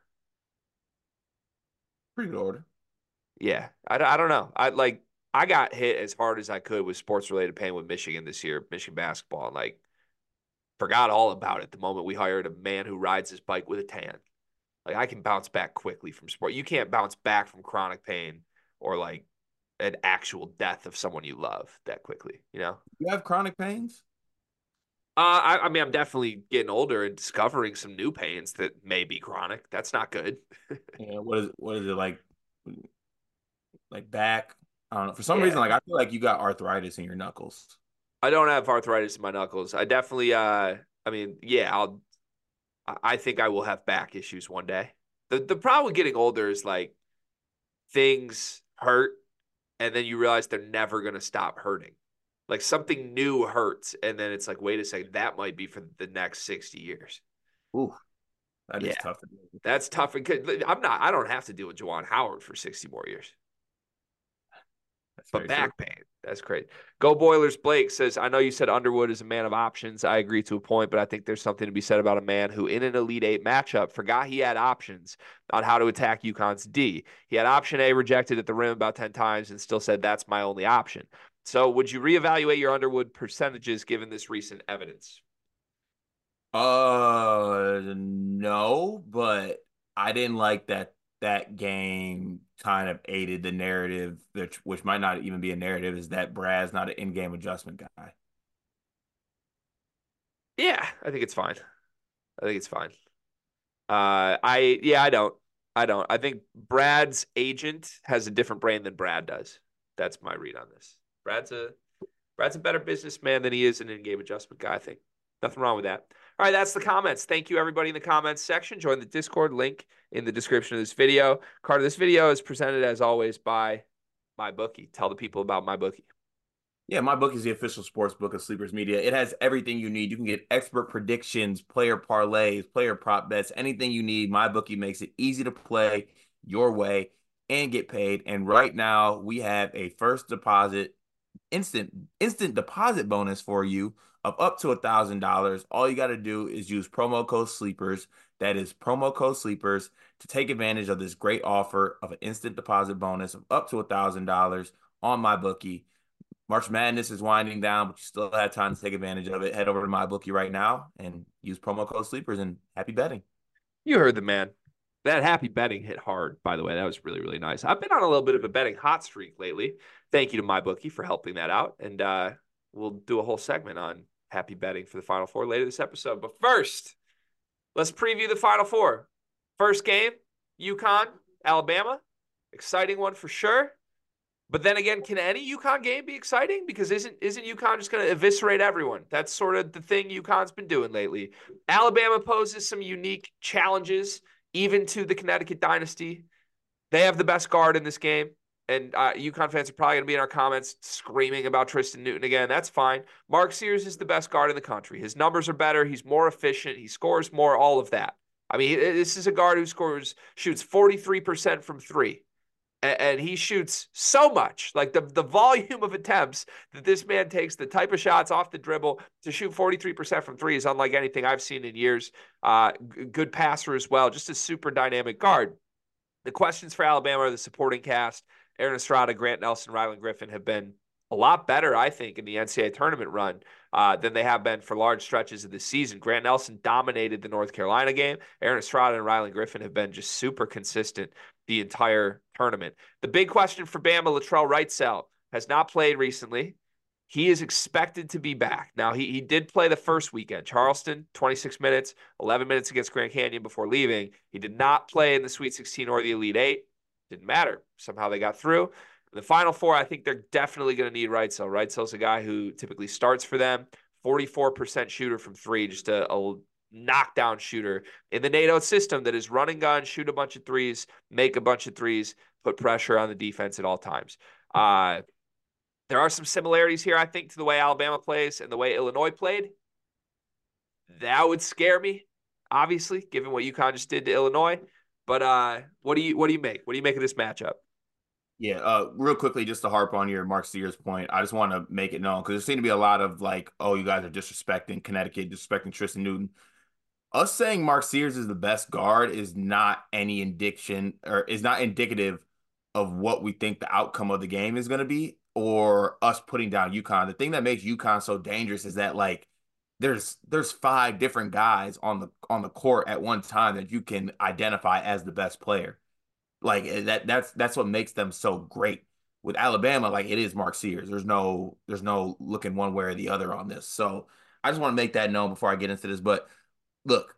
Pretty good order. Yeah, I, I don't know. I like I got hit as hard as I could with sports related pain with Michigan this year, Michigan basketball, and like forgot all about it the moment we hired a man who rides his bike with a tan. Like I can bounce back quickly from sport. You can't bounce back from chronic pain or like an actual death of someone you love that quickly, you know? You have chronic pains? Uh, I, I mean, I'm definitely getting older and discovering some new pains that may be chronic. That's not good. Yeah. What is what is it like? Like back? I don't know. For some Yeah. reason, like I feel like you got arthritis in your knuckles. I don't have arthritis in my knuckles. I definitely, uh, I mean, yeah, I'll, I think I will have back issues one day. The, the problem with getting older is like things hurt and then you realize they're never going to stop hurting. Like something new hurts, and then it's like, wait a second, that might be for the next sixty years. Ooh, that Yeah, is tough to do. that's tough. I'm not, I don't have to deal with Juwan Howard for sixty more years. That's But very true. back pain, that's great. Go Boilers Blake says, I know you said Underwood is a man of options. I agree to a point, but I think there's something to be said about a man who, in an Elite Eight matchup, forgot he had options on how to attack UConn's D. He had option A rejected at the rim about ten times and still said, that's my only option. So would you reevaluate your Underwood percentages given this recent evidence? Uh, no, but I didn't like that that game kind of aided the narrative, which which might not even be a narrative, is that Brad's not an in-game adjustment guy. Yeah, I think it's fine. I think it's fine. Uh, I yeah, I don't. I don't. I think Brad's agent has a different brain than Brad does. That's my read on this. Brad's a Brad's a better businessman than he is an in-game adjustment guy, I think. Nothing wrong with that. All right, that's the comments. Thank you, everybody in the comments section. Join the Discord link in the description of this video. Carter, this video is presented, as always, by MyBookie. Tell the people about MyBookie. Yeah, my book is the official sports book of Sleepers Media. It has everything you need. You can get expert predictions, player parlays, player prop bets, anything you need. My bookie makes it easy to play your way and get paid. And right now, we have a first deposit instant instant deposit bonus for you of up to a thousand dollars. All you got to do is use promo code sleepers. That is promo code sleepers to take advantage of this great offer of an instant deposit bonus of up to a thousand dollars on my bookie. March Madness is winding down, but you still have time to take advantage of it. Head over to my bookie right now and use promo code sleepers, and happy betting. You heard the man. That happy betting hit hard, by the way. That was really, really nice. I've been on a little bit of a betting hot streak lately. Thank you to MyBookie for helping that out. And uh, we'll do a whole segment on happy betting for the Final Four later this episode. But first, let's preview the Final Four. First game, UConn, Alabama. Exciting one for sure. But then again, can any UConn game be exciting? Because isn't isn't UConn just going to eviscerate everyone? That's sort of the thing UConn's been doing lately. Alabama poses some unique challenges, even to the Connecticut dynasty. They have the best guard in this game. And uh, UConn fans are probably going to be in our comments screaming about Tristan Newton again. That's fine. Mark Sears is the best guard in the country. His numbers are better. He's more efficient. He scores more, all of that. I mean, this is a guard who scores, shoots forty-three percent from three. And he shoots so much, like the, the volume of attempts that this man takes, the type of shots off the dribble to shoot forty-three percent from three is unlike anything I've seen in years. Uh, good passer as well, just a super dynamic guard. The questions for Alabama are the supporting cast. Aaron Estrada, Grant Nelson, Rylan Griffin have been a lot better, I think, in the N C double A tournament run uh, than they have been for large stretches of the season. Grant Nelson dominated the North Carolina game. Aaron Estrada and Rylan Griffin have been just super consistent the entire tournament. The big question for Bama, Latrell Wrightsell, has not played recently. He is expected to be back. Now, he, he did play the first weekend. Charleston, twenty-six minutes, eleven minutes against Grand Canyon before leaving. He did not play in the Sweet sixteen or the Elite Eight. Didn't matter. Somehow they got through. In the Final Four, I think they're definitely going to need Wrightsell. Wrightsell's a guy who typically starts for them. forty-four percent shooter from three, just a, a knockdown shooter in the NATO system that is run and gun, shoot a bunch of threes, make a bunch of threes, put pressure on the defense at all times. Uh, there are some similarities here, I think, to the way Alabama plays and the way Illinois played. That would scare me, obviously, given what UConn just did to Illinois. But uh, what do you what do you make? What do you make of this matchup? Yeah, uh, real quickly, just to harp on your Mark Sears point, I just want to make it known because there seemed to be a lot of like, oh, you guys are disrespecting Connecticut, disrespecting Tristan Newton. Us saying Mark Sears is the best guard is not any indication or is not indicative of what we think the outcome of the game is going to be or us putting down UConn. The thing that makes UConn so dangerous is that like there's there's five different guys on the on the court at one time that you can identify as the best player. Like eh, that that's that's what makes them so great. With Alabama, like it is Mark Sears. There's no there's no looking one way or the other on this. So I just want to make that known before I get into this. But look,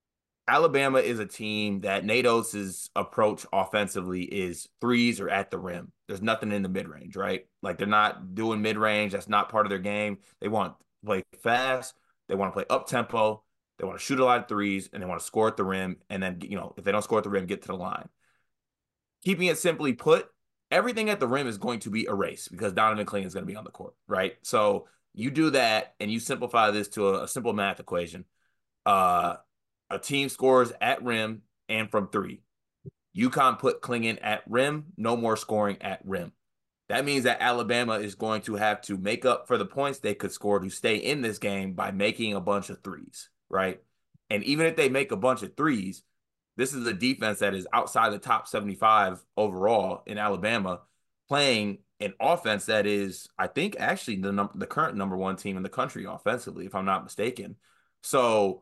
Alabama is a team that Nate Oates' approach offensively is threes or at the rim. There's nothing in the mid range, right? Like they're not doing mid range. That's not part of their game. They want to play fast. They want to play up tempo. They want to shoot a lot of threes and they want to score at the rim. And then, you know, if they don't score at the rim, get to the line. Keeping it simply put, everything at the rim is going to be erased because Donovan Clingan is going to be on the court, right? So you do that and you simplify this to a, a simple math equation. Uh, a team scores at rim and from three. UConn put Clingan at rim, no more scoring at rim. That means that Alabama is going to have to make up for the points they could score to stay in this game by making a bunch of threes, right? And even if they make a bunch of threes, this is a defense that is outside the top seventy-five overall in Alabama, playing an offense that is, I think, actually the num- the current number one team in the country offensively, if I'm not mistaken. So,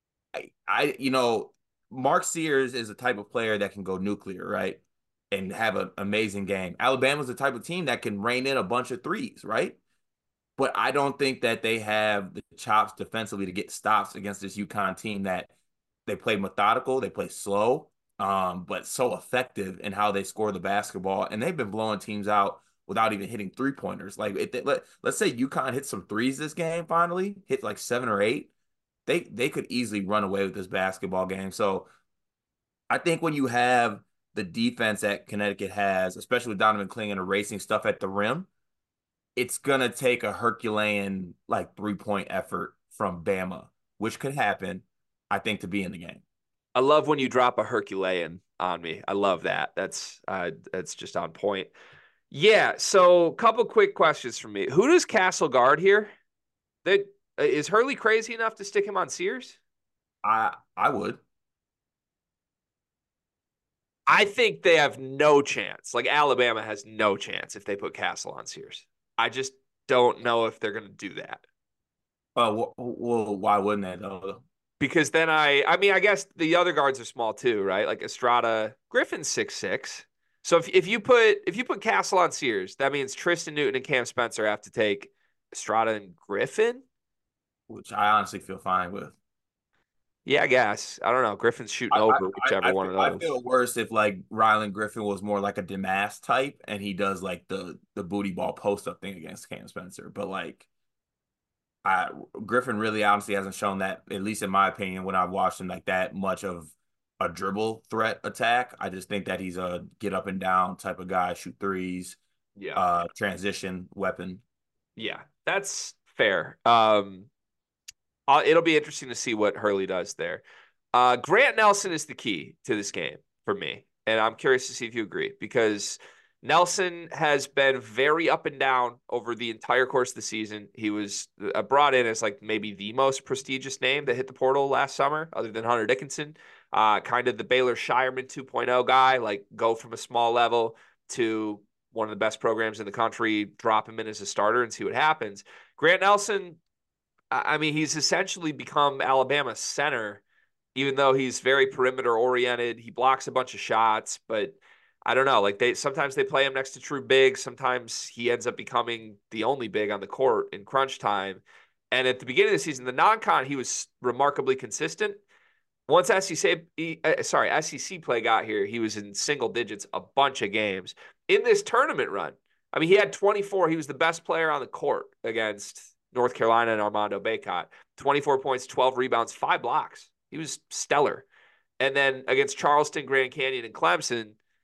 I, I you know, Mark Sears is a type of player that can go nuclear, right, and have an amazing game. Alabama's the type of team that can rein in a bunch of threes, right? But I don't think that they have the chops defensively to get stops against this UConn team that they play methodical, they play slow, um, but so effective in how they score the basketball. And they've been blowing teams out without even hitting three pointers. Like if they, let let's say UConn hit some threes this game finally, hit like seven or eight, they they could easily run away with this basketball game. So I think when you have the defense that Connecticut has, especially with Donovan Clingan erasing stuff at the rim, it's gonna take a Herculean like three point effort from Bama, which could happen, I think, to be in the game. I love when you drop a Herculean on me. I love that. That's uh, that's just on point. Yeah. So, a couple quick questions from me. Who does Castle guard here? That is Hurley crazy enough to stick him on Sears? I I would. I think they have no chance. Like Alabama has no chance if they put Castle on Sears. I just don't know if they're going to do that. Uh, well, well, why wouldn't they though? Because then I, I mean, I guess the other guards are small too, right? Like Estrada, Griffin's six six. So if if you put if you put Castle on Sears, that means Tristan Newton and Cam Spencer have to take Estrada and Griffin. Which I honestly feel fine with. Yeah, I guess. I don't know. Griffin's shooting I I, over I, whichever I one feel, of I those. feel worse if like Rylan Griffin was more like a Damas type and he does like the the booty ball post up thing against Cam Spencer. But like I Griffin really honestly hasn't shown that, at least in my opinion, when I've watched him like that much of a dribble threat attack. I just think that he's a get up and down type of guy, shoot threes, Yeah. uh, transition weapon. Yeah, that's fair. Um, I'll, it'll be interesting to see what Hurley does there. Uh, Grant Nelson is the key to this game for me, and I'm curious to see if you agree because Nelson has been very up and down over the entire course of the season. He was uh, brought in as like maybe the most prestigious name that hit the portal last summer, other than Hunter Dickinson. Uh, kind of the Baylor Shireman 2.0 guy, like go from a small level to one of the best programs in the country, drop him in as a starter and see what happens. Grant Nelson, I mean, he's essentially become Alabama's center, even though he's very perimeter oriented. He blocks a bunch of shots, but I don't know. Like they sometimes they play him next to true bigs. Sometimes he ends up becoming the only big on the court in crunch time. And at the beginning of the season, the non-con, he was remarkably consistent. Once S E C, uh, sorry, S E C play got here, he was in single digits a bunch of games. In this tournament run, I mean, he had twenty-four. He was the best player on the court against North Carolina and Armando Bacot. twenty-four points, twelve rebounds, five blocks. He was stellar. And then against Charleston, Grand Canyon, and Clemson,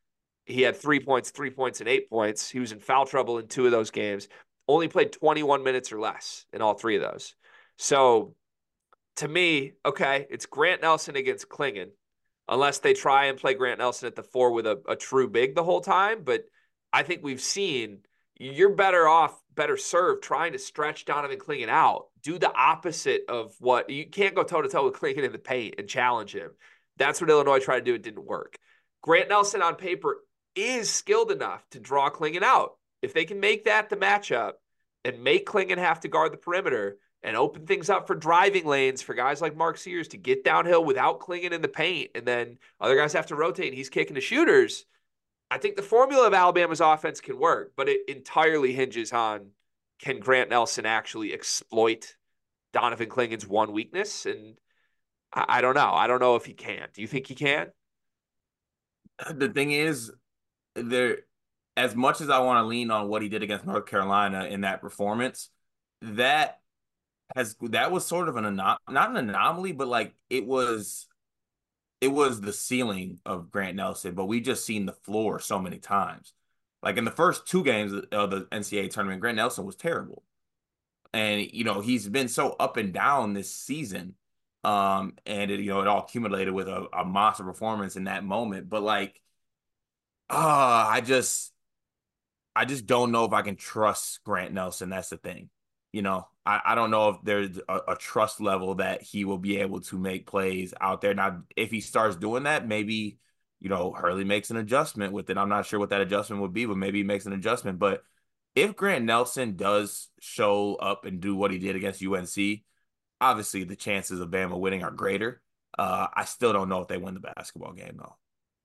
He had three points, three points, and eight points. He was in foul trouble in two of those games. Only played twenty-one minutes or less in all three of those. So to me, okay, it's Grant Nelson against Clingan, unless they try and play Grant Nelson at the four with a, a true big the whole time. But I think we've seen you're better off, better served trying to stretch Donovan Clingan out. Do the opposite of what you can't go toe to toe with Clingan in the paint and challenge him. That's what Illinois tried to do. It didn't work. Grant Nelson on paper is skilled enough to draw Clingan out. If they can make that the matchup and make Clingan have to guard the perimeter and open things up for driving lanes for guys like Mark Sears to get downhill without Clingan in the paint, and then other guys have to rotate and he's kicking the shooters, I think the formula of Alabama's offense can work, but it entirely hinges on can Grant Nelson actually exploit Donovan Clingan's one weakness? And I, I don't know. I don't know if he can. Do you think he can? The thing is, there, as much as I want to lean on what he did against North Carolina in that performance, that has that was sort of an anom- not an anomaly, but like it was it was the ceiling of Grant Nelson, but we just seen the floor so many times. Like in the first two games of the N C double A tournament, Grant Nelson was terrible. And you know, he's been so up and down this season. Um, and it, you know, it all accumulated with a, a monster performance in that moment. But like, ah, uh, I just I just don't know if I can trust Grant Nelson. That's the thing. You know, I, I don't know if there's a, a trust level that he will be able to make plays out there. Now, if he starts doing that, maybe, you know, Hurley makes an adjustment with it. I'm not sure what that adjustment would be, but maybe he makes an adjustment. But if Grant Nelson does show up and do what he did against U N C, obviously the chances of Bama winning are greater. Uh, I still don't know if they win the basketball game, though.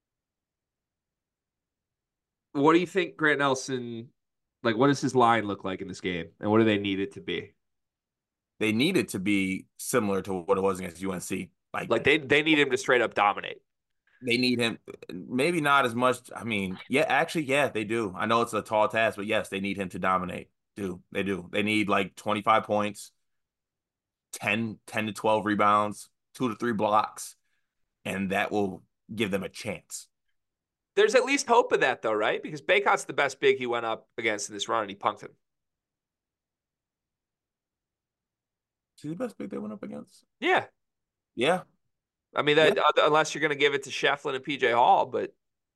What do you think Grant Nelson, like, what does his line look like in this game? And what do they need it to be? They need it to be similar to what it was against U N C. Like, Like, they, they need him to straight up dominate. they need him, maybe not as much. I mean, yeah, actually, yeah, they do. I know it's a tall task, but yes, they need him to dominate. Do they do? They need like twenty-five points, ten, ten to twelve rebounds, two to three blocks, and that will give them a chance. There's at least hope of that, though, right? Because Baycott's the best big he went up against in this run, and he punked him. Is he the best big they went up against? Yeah. Yeah. I mean, that, Yeah. uh, unless you're going to give it to Shefflin and P J Hall, but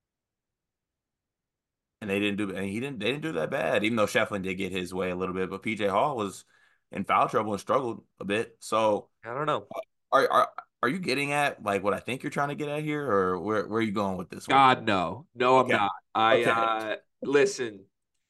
And they didn't do, and he didn't, they didn't do that bad, even though Shefflin did get his way a little bit, but P J Hall was in foul trouble and struggled a bit. So I don't know. are, are, are you getting at like what I think you're trying to get at here, or where, where are you going with this one? God, no. No, I'm Okay. not. I, Okay. uh, listen,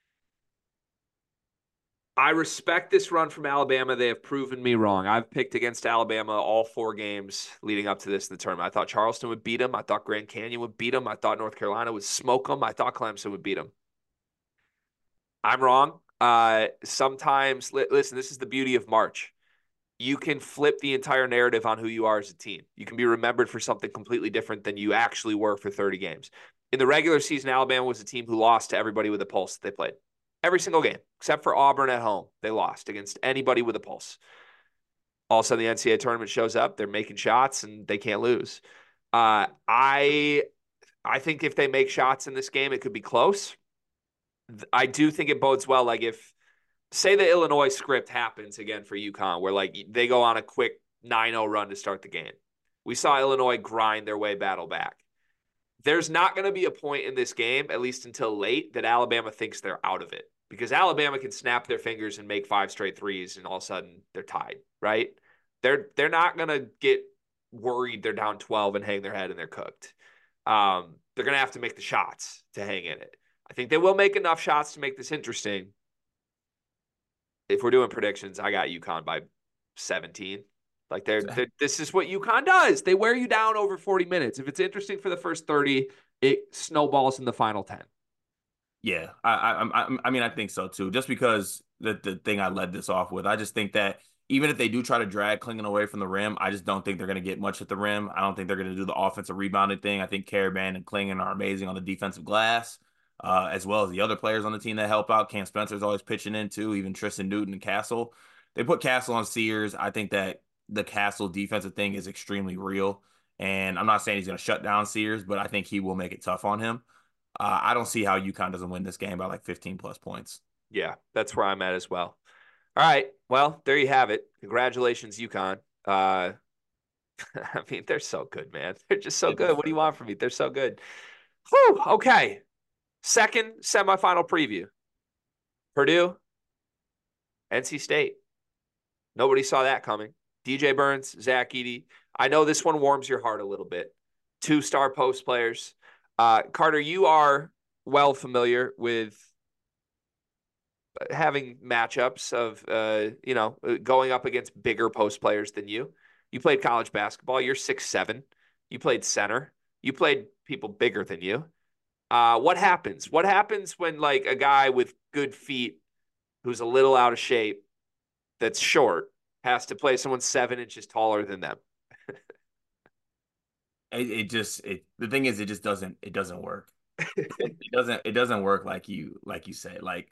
I respect this run from Alabama. They have proven me wrong. I've picked against Alabama all four games leading up to this in the tournament. I thought Charleston would beat them. I thought Grand Canyon would beat them. I thought North Carolina would smoke them. I thought Clemson would beat them. I'm wrong. Uh, sometimes, li- listen, this is the beauty of March. You can flip the entire narrative on who you are as a team. You can be remembered for something completely different than you actually were for thirty games. In the regular season, Alabama was a team who lost to everybody with a pulse that they played. Every single game, except for Auburn at home. They lost against anybody with a pulse. All of a sudden, the N C double A tournament shows up. They're making shots, and they can't lose. Uh, I I think if they make shots in this game, it could be close. I do think it bodes well. Like if, say the Illinois script happens again for UConn, where like they go on a quick nine oh run to start the game. We saw Illinois grind their way battle back. There's not going to be a point in this game, at least until late, that Alabama thinks they're out of it. Because Alabama can snap their fingers and make five straight threes, and all of a sudden they're tied, right? They're they're not going to get worried they're down twelve and hang their head and they're cooked. Um, they're going to have to make the shots to hang in it. I think they will make enough shots to make this interesting. If we're doing predictions, I got UConn by seventeen. Like they're, they're this is what UConn does. They wear you down over forty minutes. If it's interesting for the first thirty, it snowballs in the final ten. Yeah, I, I, I, I mean, I think so too. Just because the the thing I led this off with, I just think that even if they do try to drag Clingan away from the rim, I just don't think they're going to get much at the rim. I don't think they're going to do the offensive rebounding thing. I think Karaban and Clingan are amazing on the defensive glass, uh, as well as the other players on the team that help out. Cam Spencer's always pitching in too, even Tristan Newton and Castle. They put Castle on Sears. I think that the Castle defensive thing is extremely real. And I'm not saying he's going to shut down Sears, but I think he will make it tough on him. Uh, I don't see how UConn doesn't win this game by like fifteen plus points. Yeah, that's where I'm at as well. All right. Well, there you have it. Congratulations, UConn. Uh, I mean, they're so good, man. They're just so Yeah, good. What do you want from me? They're so good. Whew, okay. Second semifinal preview. Purdue, N C State. Nobody saw that coming. D J Burns, Zach Edey. I know this one warms your heart a little bit. Two star post players. Uh, Carter, you are well familiar with having matchups of, uh, you know, going up against bigger post players than you. You played college basketball. You're six seven. You played center. You played people bigger than you. Uh, what happens? What happens when like a guy with good feet who's a little out of shape that's short has to play someone seven inches taller than them? It, it just it the thing is it just doesn't it doesn't work. It, it doesn't it doesn't work like you like you said. Like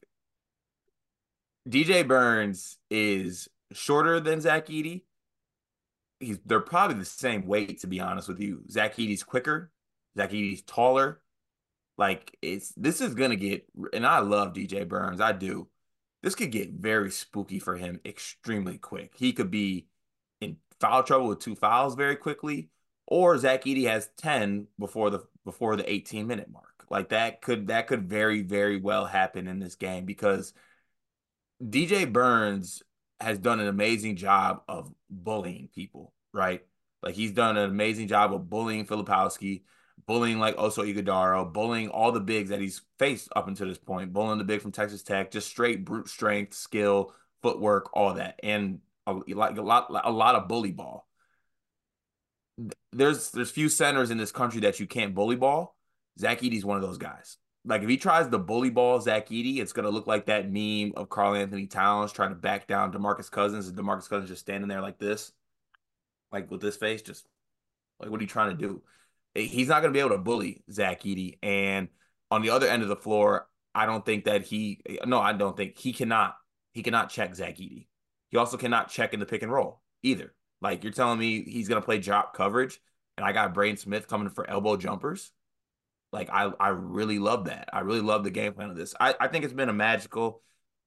D J Burns is shorter than Zach Edey. He's they're probably the same weight to be honest with you. Zach Edey's quicker. Zach Edey's taller. Like it's this is gonna get and I love D J Burns. I do. This could get very spooky for him extremely quick. He could be in foul trouble with two fouls very quickly, or Zach Edey has ten before the before the eighteen minute mark. Like that could that could very, very well happen in this game because D J Burns has done an amazing job of bullying people, right? Like he's done an amazing job of bullying Filipowski, bullying like Oso Ighodaro, bullying all the bigs that he's faced up until this point, bullying the big from Texas Tech, just straight brute strength, skill, footwork, all that, and a, like a lot, a lot of bully ball. There's there's few centers in this country that you can't bully ball. Zach Edey's one of those guys. Like if he tries to bully ball Zach Edey, it's gonna look like that meme of Karl Anthony Towns trying to back down DeMarcus Cousins, and DeMarcus Cousins just standing there like this, like with this face, just like what are you trying to do? He's not gonna be able to bully Zach Edey. And on the other end of the floor, I don't think that he no, I don't think he cannot he cannot check Zach Edey. He also cannot check in the pick and roll either. Like you're telling me he's gonna play drop coverage, and I got Braden Smith coming for elbow jumpers. Like I, I really love that. I really love the game plan of this. I, I think it's been a magical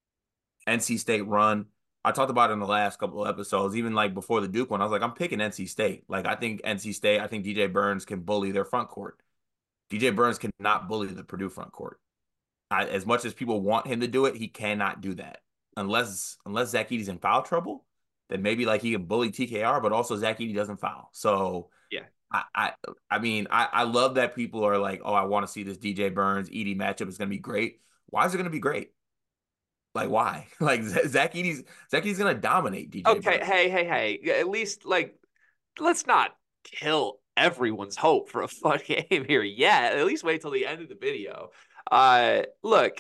N C State run. I talked about it in the last couple of episodes, even like before the Duke one. I was like, I'm picking N C State. Like I think N C State. I think D J Burns can bully their front court. D J Burns cannot bully the Purdue front court. I, as much as people want him to do it, he cannot do that unless unless Zach Edey's in foul trouble. Then maybe like he can bully T K R, but also Zach Edey doesn't foul. So Yeah. I, I, I mean, I, I love that people are like, oh, I want to see this D J Burns Edey matchup. It's gonna be great. Why is it gonna be great? Like, why? Like Zach Edey's Zach Edey's gonna dominate D J Okay. Burns. Hey, hey, hey. At least like let's not kill everyone's hope for a fun game here yet. At least wait till the end of the video. Uh, look,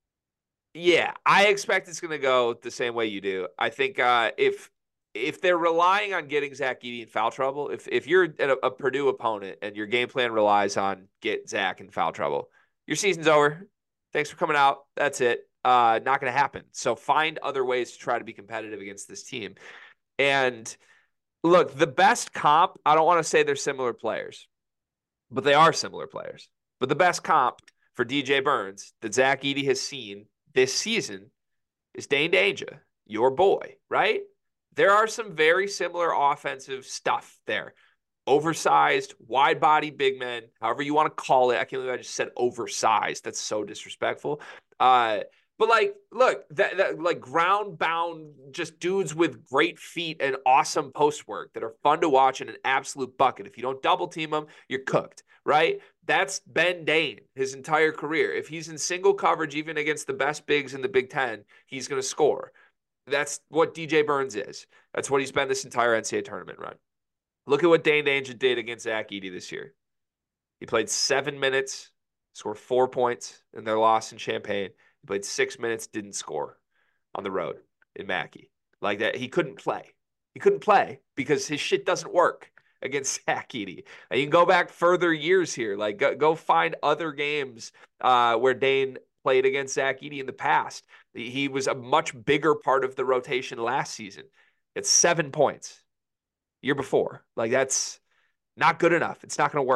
yeah, I expect it's going to go the same way you do. I think uh, if if they're relying on getting Zach Edey in foul trouble, if if you're a, a Purdue opponent and your game plan relies on get Zach in foul trouble, your season's over. Thanks for coming out. That's it. Uh, not going to happen. So find other ways to try to be competitive against this team. And look, the best comp, I don't want to say they're similar players, but they are similar players. But the best comp for D J Burns that Zach Edey has seen this season is Dane Danger, your boy, right? There are some very similar offensive stuff there. Oversized, wide body big men, however you want to call it. I can't believe I just said oversized. That's so disrespectful. Uh, but like, look, that, that like ground bound, just dudes with great feet and awesome post work that are fun to watch and an absolute bucket. If you don't double team them, you're cooked, right? That's Ben Dane his entire career. If he's in single coverage, even against the best bigs in the Big Ten, he's going to score. That's what D J Burns is. That's what he's been this entire N C double A tournament run. Look at what Dane Danger did against Zach Edey this year. He played seven minutes, scored four points in their loss in Champaign. He played six minutes, didn't score on the road in Mackey. Like that, he couldn't play. He couldn't play because his shit doesn't work against Zach Edey. And you can go back further years here. Like go, go find other games uh, where Dane played against Zach Edey in the past. He was a much bigger part of the rotation last season. It's seven points year before. Like that's not good enough. It's not going to work.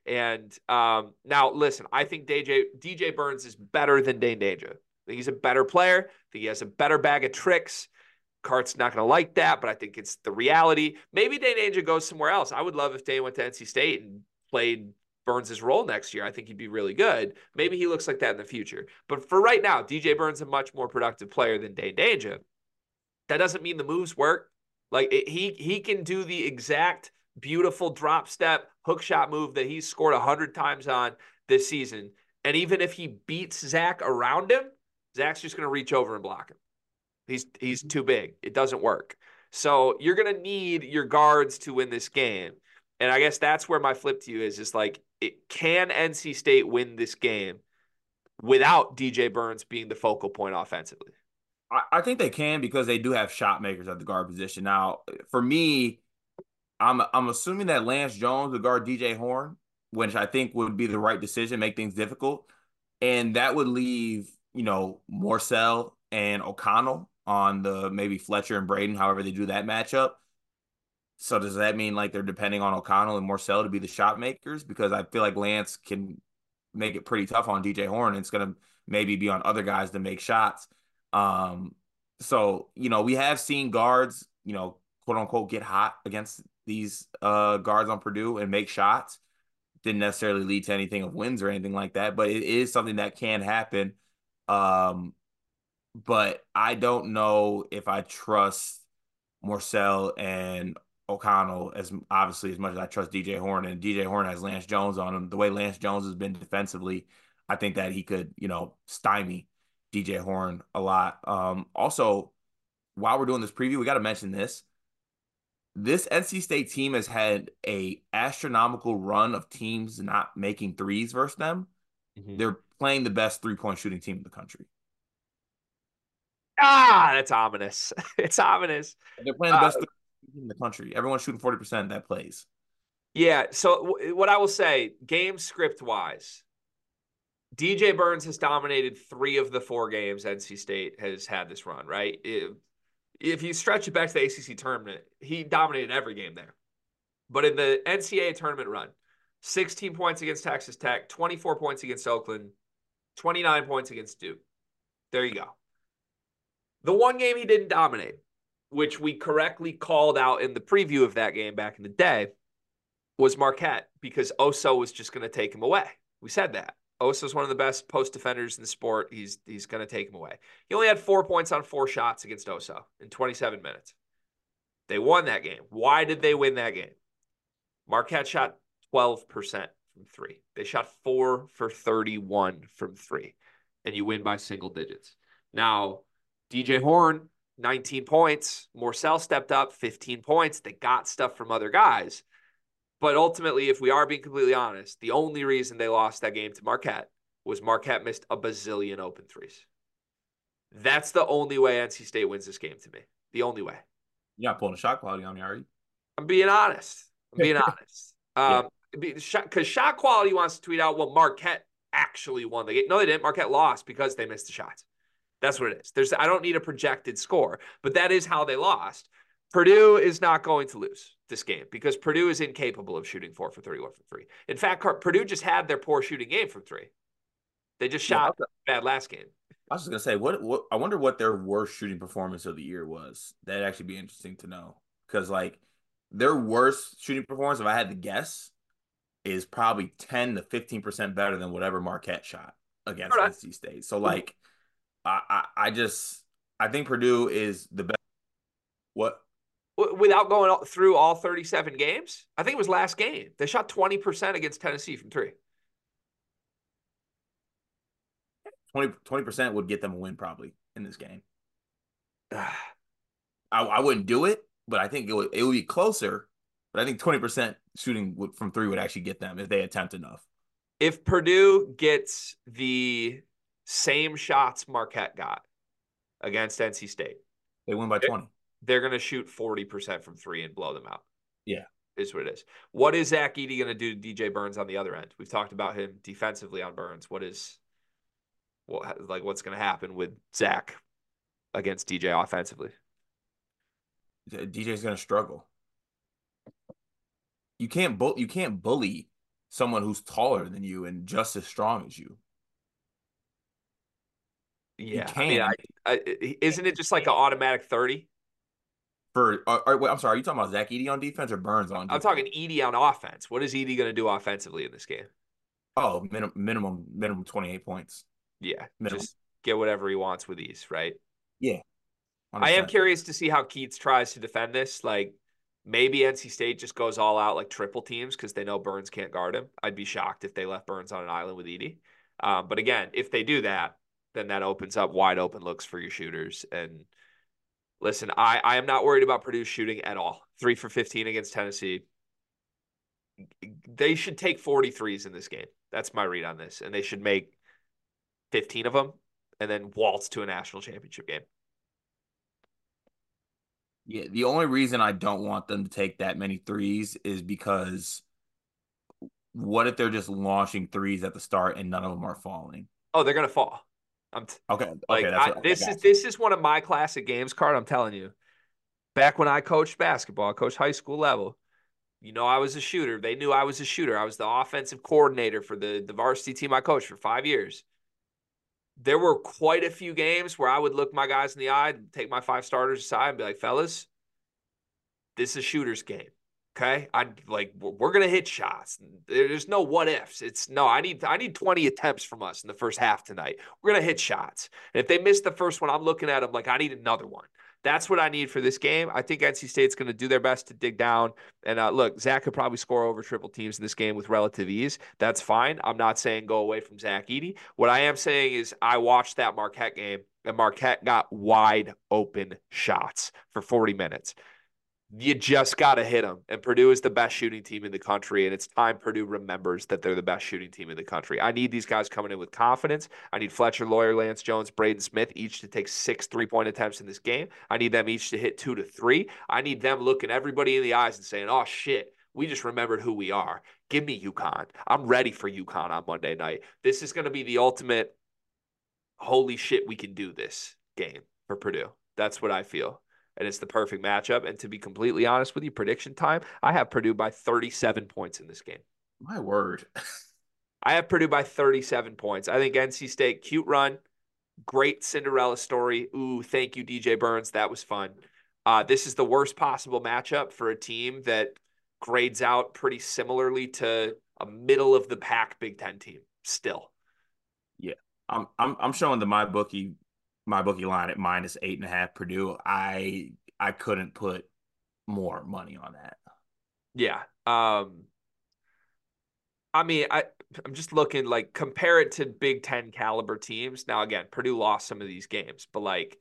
And um, now, listen, I think D J D J Burns is better than Dane Danger. I think he's a better player. I think he has a better bag of tricks. Cart's not going to like that, but I think it's the reality. Maybe Dane Danger goes somewhere else. I would love if Dane went to N C State and played Burns' role next year. I think he'd be really good. Maybe he looks like that in the future. But for right now, D J Burns is a much more productive player than Dane Danger. That doesn't mean the moves work. Like it, he he can do the exact beautiful drop step hook shot move that he's scored a hundred times on this season. And even if he beats Zach around him, Zach's just going to reach over and block him. He's he's too big. It doesn't work. So you're going to need your guards to win this game. And I guess that's where my flip to you is, is like, it, can N C State win this game without D J Burns being the focal point offensively? I, I think they can because they do have shot makers at the guard position. Now, for me, I'm I'm assuming that Lance Jones would guard D J Horne, which I think would be the right decision, make things difficult. And that would leave, you know, Morsell and O'Connell on the maybe Fletcher and Braden, however they do that matchup. So does that mean like they're depending on O'Connell and Morsell to be the shot makers? Because I feel like Lance can make it pretty tough on D J Horne. And it's going to maybe be on other guys to make shots. Um, so, you know, we have seen guards, you know, quote unquote, get hot against these uh, guards on Purdue and make shots. Didn't necessarily lead to anything of wins or anything like that, but it is something that can happen. Um, but I don't know if I trust Morsell and O'Connell as obviously as much as I trust D J Horne. And D J Horne has Lance Jones on him. The way Lance Jones has been defensively, I think that he could, you know, stymie D J Horne a lot. Um, also, while we're doing this preview, we got to mention this. This N C State team has had a astronomical run of teams not making threes versus them. Mm-hmm. They're playing the best three-point shooting team in the country. Ah, that's ominous. It's ominous. They're playing the best uh, team in the country. Everyone's shooting forty percent that plays. Yeah, so w- what I will say, game script-wise, D J Burns has dominated three of the four games N C State has had this run, right? It, if you stretch it back to the A C C tournament, he dominated every game there. But in the N C double A tournament run, sixteen points against Texas Tech, twenty-four points against Oakland, twenty-nine points against Duke. There you go. The one game he didn't dominate, which we correctly called out in the preview of that game back in the day, was Marquette, because Oso was just going to take him away. We said that. Oso's one of the best post defenders in the sport. He's he's going to take him away. He only had four points on four shots against Oso in twenty-seven minutes. They won that game. Why did they win that game? Marquette shot twelve percent from three. They shot four for thirty-one from three. And you win by single digits. Now, D J Horne, nineteen points. Morsell stepped up, fifteen points. They got stuff from other guys. But ultimately, if we are being completely honest, the only reason they lost that game to Marquette was Marquette missed a bazillion open threes. That's the only way N C State wins this game to me. The only way. You're not pulling a shot quality on me, are you? I'm being honest. I'm being honest. Um, because yeah. Shot quality wants to tweet out, well, Marquette actually won the game. No, they didn't. Marquette lost because they missed the shots. That's what it is. There's, I don't need a projected score, but that is how they lost. Purdue is not going to lose this game because Purdue is incapable of shooting four for thirty-one from three. In fact, Purdue just had their poor shooting game from three. They just shot yeah, bad last game. I was just gonna say, what, what? I wonder what their worst shooting performance of the year was. That'd actually be interesting to know because, like, their worst shooting performance, if I had to guess, is probably ten to fifteen percent better than whatever Marquette shot against right. N C State. So, like, I, I, I just, I think Purdue is the best. What? Without going through all thirty-seven games? I think it was last game. They shot twenty percent against Tennessee from three. twenty percent would get them a win probably in this game. I, I wouldn't do it, but I think it would, it would be closer. But I think twenty percent shooting from three would actually get them if they attempt enough. If Purdue gets the same shots Marquette got against N C State, they win by twenty. They're going to shoot forty percent from three and blow them out. Yeah. Is what it is. What is Zach Edey going to do to D J Burns on the other end? We've talked about him defensively on Burns. What is, what, like, what's going to happen with Zach against D J offensively? D J's going to struggle. You can't bu- you can't bully someone who's taller than you and just as strong as you. He Yeah, I mean, can. I, I isn't it just like an automatic thirty? For uh, uh, wait, I'm sorry, are you talking about Zach Edey on defense or Burns on I'm defense? talking Edey on offense. What is Edey going to do offensively in this game? Oh, minimum minimum minimum twenty-eight points. Yeah, Minimum. just get whatever he wants with ease, right? Yeah, I am one hundred percent. curious to see how Keats tries to defend this. Like maybe N C State just goes all out like triple teams because they know Burns can't guard him. I'd be shocked if they left Burns on an island with Edey. Um, but again, if they do that, then that opens up wide open looks for your shooters. And listen, I, I am not worried about Purdue shooting at all. Three for fifteen against Tennessee. They should take forty-threes in this game. That's my read on this. And they should make fifteen of them and then waltz to a national championship game. Yeah, the only reason I don't want them to take that many threes is because what if they're just launching threes at the start and none of them are falling? Oh, they're gonna fall. I'm t- Okay, okay, like that's I, what I this is got you. this is one of my classic games card. I'm telling you. Back when I coached basketball, I coached high school level. You know, I was a shooter. They knew I was a shooter. I was the offensive coordinator for the, the varsity team I coached for five years. There were quite a few games where I would look my guys in the eye, take my five starters aside, and be like, fellas, this is a shooter's game. Okay. I like we're gonna hit shots. There's no what ifs. It's no, I need I need twenty attempts from us in the first half tonight. We're gonna hit shots. And if they miss the first one, I'm looking at them like I need another one. That's what I need for this game. I think N C State's going to do their best to dig down. And uh, look, Zach could probably score over triple teams in this game with relative ease. That's fine. I'm not saying go away from Zach Edey. What I am saying is I watched that Marquette game, and Marquette got wide open shots for forty minutes. You just got to hit them. And Purdue is the best shooting team in the country. And it's time Purdue remembers that they're the best shooting team in the country. I need these guys coming in with confidence. I need Fletcher, Lawyer, Lance Jones, Braden Smith each to take six three point attempts in this game. I need them each to hit two to three. I need them looking everybody in the eyes and saying, oh, shit, we just remembered who we are. Give me UConn. I'm ready for UConn on Monday night. This is going to be the ultimate holy shit, we can do this game for Purdue. That's what I feel. And it's the perfect matchup. And to be completely honest with you, prediction time, I have Purdue by thirty-seven points in this game. My word. I have Purdue by thirty-seven points. I think N C State, cute run, great Cinderella story. Ooh, thank you, D J Burns. That was fun. Uh, this is the worst possible matchup for a team that grades out pretty similarly to a middle of the pack Big Ten team still. Yeah. I'm I'm I'm showing the my bookie my bookie line at minus eight and a half Purdue. I I couldn't put more money on that. Yeah. Um, I mean, I I'm just looking like compare it to Big Ten caliber teams. Now, again, Purdue lost some of these games, but like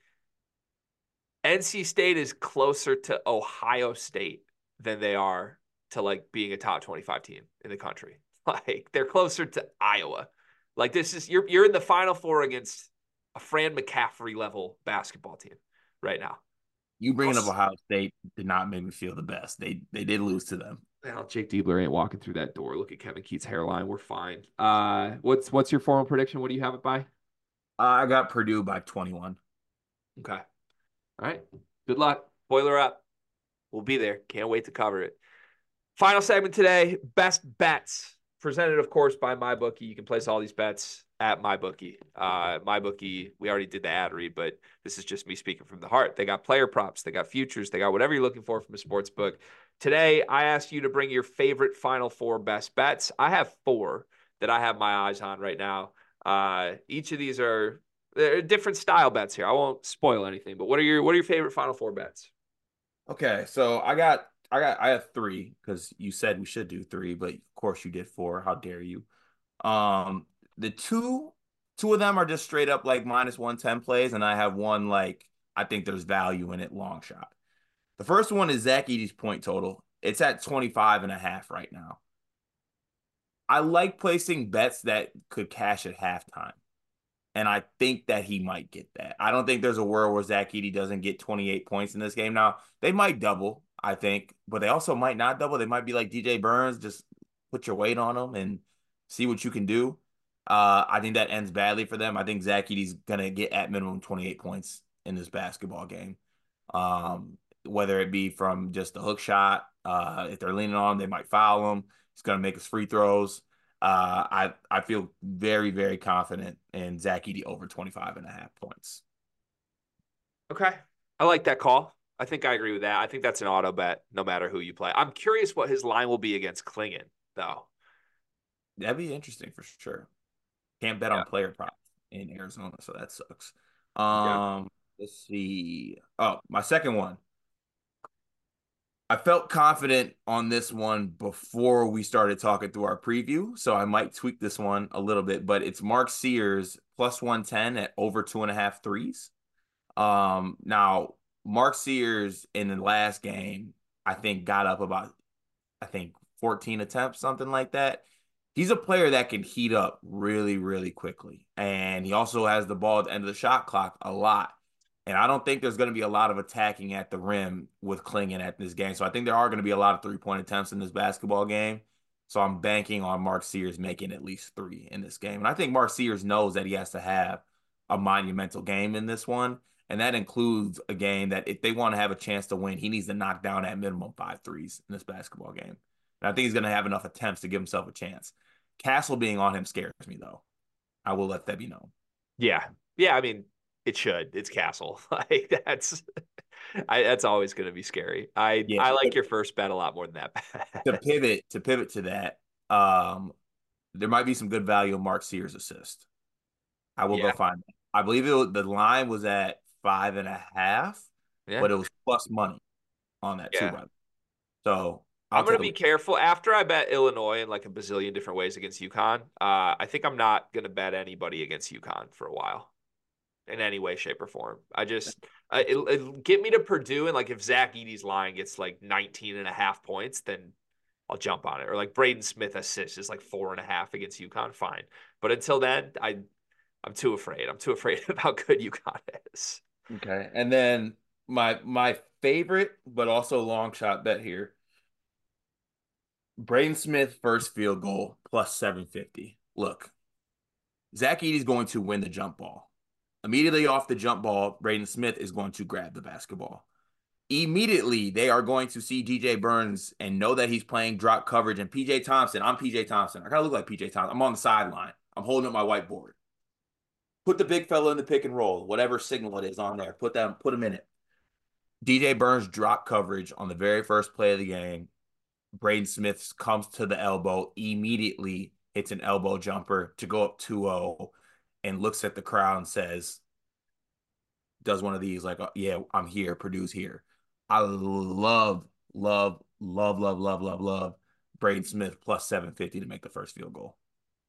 N C State is closer to Ohio State than they are to like being a top twenty-five team in the country. Like they're closer to Iowa. Like this is you're you're in the Final Four against a Fran McCaffrey level basketball team right now. You bringing up Ohio State did not make me feel the best. They they did lose to them. Well, Jake Diebler ain't walking through that door. Look at Kevin Keats' hairline. We're fine. Uh, what's what's your formal prediction? What do you have it by? Uh, I got Purdue by twenty-one. Okay. All right. Good luck. Boiler up. We'll be there. Can't wait to cover it. Final segment today, best bets. Presented, of course, by MyBookie. You can place all these bets at MyBookie. Uh, MyBookie, we already did the ad read, but this is just me speaking from the heart. They got player props, they got futures, they got whatever you're looking for from a sports book. Today, I asked you to bring your favorite Final Four best bets. I have four that I have my eyes on right now. Uh, each of these are they're different style bets here. I won't spoil anything, but what are your what are your favorite Final Four bets? Okay, so I got I got I have three because you said we should do three, but of course you did four. How dare you? Um, the two two of them are just straight up like minus one ten plays, and I have one like I think there's value in it long shot. The first one is Zach Edey's point total. It's at twenty-five and a half right now. I like placing bets that could cash at halftime. And I think that he might get that. I don't think there's a world where Zach Edey doesn't get twenty-eight points in this game. Now, they might double, I think, but they also might not double. They might be like D J Burns, just put your weight on them and see what you can do. Uh, I think that ends badly for them. I think Zach Edey's going to get at minimum twenty-eight points in this basketball game, um, whether it be from just the hook shot, Uh, if they're leaning on him, they might foul him. He's going to make his free throws. Uh, I I feel very, very confident in Zach Edey over twenty-five and a half points. Okay. I like that call. I think I agree with that. I think that's an auto bet no matter who you play. I'm curious what his line will be against Klingon, though. That'd be interesting for sure. Can't bet Yeah. on player props in Arizona, so that sucks. Yeah. Um, let's see. Oh, my second one. I felt confident on this one before we started talking through our preview, so I might tweak this one a little bit, but it's Mark Sears plus one ten at over two and a half threes. Um, now Mark Sears in the last game, I think got up about, I think fourteen attempts, something like that. He's a player that can heat up really, really quickly. And he also has the ball at the end of the shot clock a lot. And I don't think there's going to be a lot of attacking at the rim with Klingon at this game. So I think there are going to be a lot of three-point attempts in this basketball game. So I'm banking on Mark Sears making at least three in this game. And I think Mark Sears knows that he has to have a monumental game in this one. And that includes a game that if they want to have a chance to win, he needs to knock down at minimum five threes in this basketball game. And I think he's going to have enough attempts to give himself a chance. Castle being on him scares me, though. I will let that be known. Yeah. Yeah. I mean, it should. It's Castle. Like that's I that's always going to be scary. I Yeah. I like your first bet a lot more than that To bet. pivot to pivot to that, um, there might be some good value in Mark Sears' assist. I will Yeah. go find that. I believe it was, the line was at five and a half, Yeah. but it was plus money on that too, Yeah. brother. So I'm I'll gonna take a be look. careful after I bet Illinois in like a bazillion different ways against UConn. Uh, I think I'm not gonna bet anybody against UConn for a while in any way, shape, or form. I just uh, it, it, get me to Purdue and like if Zach Edey's line gets like nineteen and a half points, then I'll jump on it. Or like Braden Smith assist is like four and a half against UConn, fine. But until then, I I'm too afraid. I'm too afraid of how good UConn is. Okay. And then my my favorite, but also long shot bet here. Braden Smith first field goal plus seven fifty. Look, Zach Edey's going to win the jump ball. Immediately off the jump ball, Braden Smith is going to grab the basketball. Immediately, they are going to see D J Burns and know that he's playing drop coverage. And P J Thompson, I'm P J Thompson. I kind of look like P J Thompson. I'm on the sideline. I'm holding up my whiteboard. Put the big fella in the pick and roll, whatever signal it is on there. Put them, put him in it. D J Burns drop coverage on the very first play of the game. Braden Smith comes to the elbow, immediately hits an elbow jumper to go up two oh and looks at the crowd and says, does one of these like, oh, yeah, I'm here. Purdue's here. I love, love, love, love, love, love, love Braden Smith plus seven fifty to make the first field goal.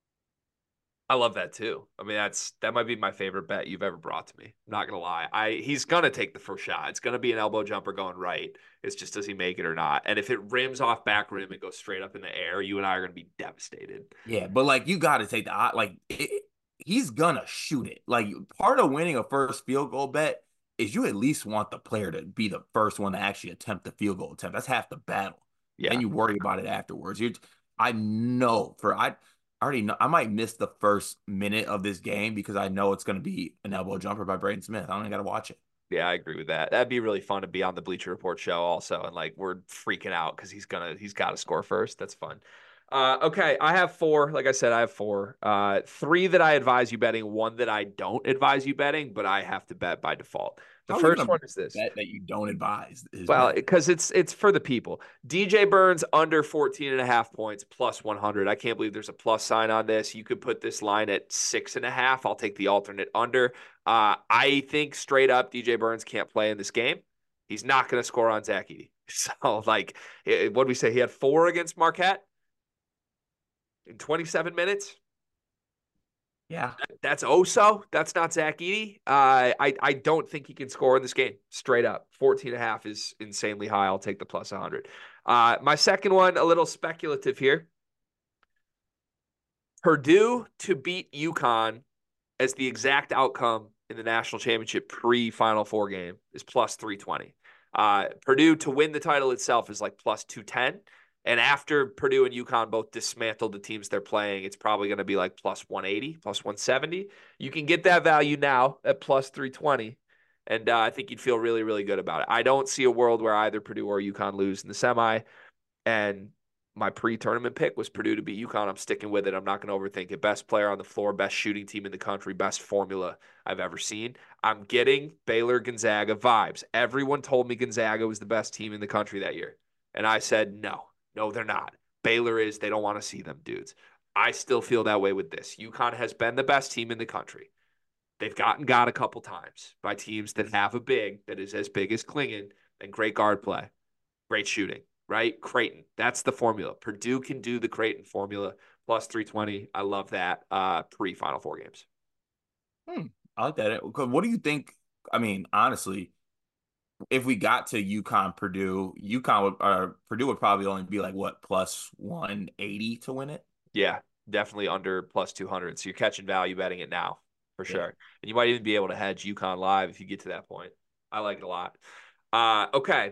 I love that too. I mean, that's that might be my favorite bet you've ever brought to me. I'm not gonna lie. I he's gonna take the first shot. It's gonna be an elbow jumper going right. It's just does he make it or not? And if it rims off back rim and goes straight up in the air, you and I are gonna be devastated. Yeah, but like you got to take the like it, he's gonna shoot it. Like part of winning a first field goal bet is you at least want the player to be the first one to actually attempt the field goal attempt. That's half the battle. Yeah. Then you worry about it afterwards. You, I know for I, I already know I might miss the first minute of this game because I know it's gonna be an elbow jumper by Braden Smith. I don't even got to watch it. Yeah, I agree with that. That'd be really fun to be on the Bleacher Report show also, and like we're freaking out because he's gonna he's got to score first. That's fun. Uh, okay, I have four. Like I said, I have four. Uh, three that I advise you betting, one that I don't advise you betting, but I have to bet by default. The How even a first one is this. bet that you don't advise is Well, betting. because it's it's for the people. D J Burns under fourteen and a half points plus one hundred. I can't believe there's a plus sign on this. You could put this line at six and a half. I'll take the alternate under. Uh, I think straight up D J Burns can't play in this game. He's not going to score on Zach Edey. So, like, what did we say? He had four against Marquette in twenty-seven minutes. Yeah. That's Oso. That's not Zach Edey. Uh, I, I don't think he can score in this game. Straight up. fourteen and a half is insanely high. I'll take the plus one hundred. Uh, my second one, a little speculative here. Purdue to beat UConn as the exact outcome in the national championship pre-Final Four game is plus three twenty. Uh, Purdue to win the title itself is like plus two ten. And after Purdue and UConn both dismantled the teams they're playing, it's probably going to be like plus one eighty, plus one seventy. You can get that value now at plus three twenty. And uh, I think you'd feel really, really good about it. I don't see a world where either Purdue or UConn lose in the semi. And my pre-tournament pick was Purdue to beat UConn. I'm sticking with it. I'm not going to overthink it. Best player on the floor, best shooting team in the country, best formula I've ever seen. I'm getting Baylor Gonzaga vibes. Everyone told me Gonzaga was the best team in the country that year. And I said, no, no, they're not. Baylor is. They don't want to see them dudes. I still feel that way with this. UConn has been the best team in the country. They've gotten got a couple times by teams that have a big that is as big as Klingon and great guard play, great shooting. Right? Creighton. That's the formula. Purdue can do the Creighton formula plus three twenty. I love that uh, pre Final Four games. Hmm, I like that. What do you think? I mean, honestly, if we got to UConn, Purdue, UConn would, or Purdue would probably only be like what, plus one eighty to win it? Yeah, definitely under plus two hundred. So you're catching value betting it now for Yeah. sure. And you might even be able to hedge UConn live if you get to that point. I like it a lot. Uh, okay.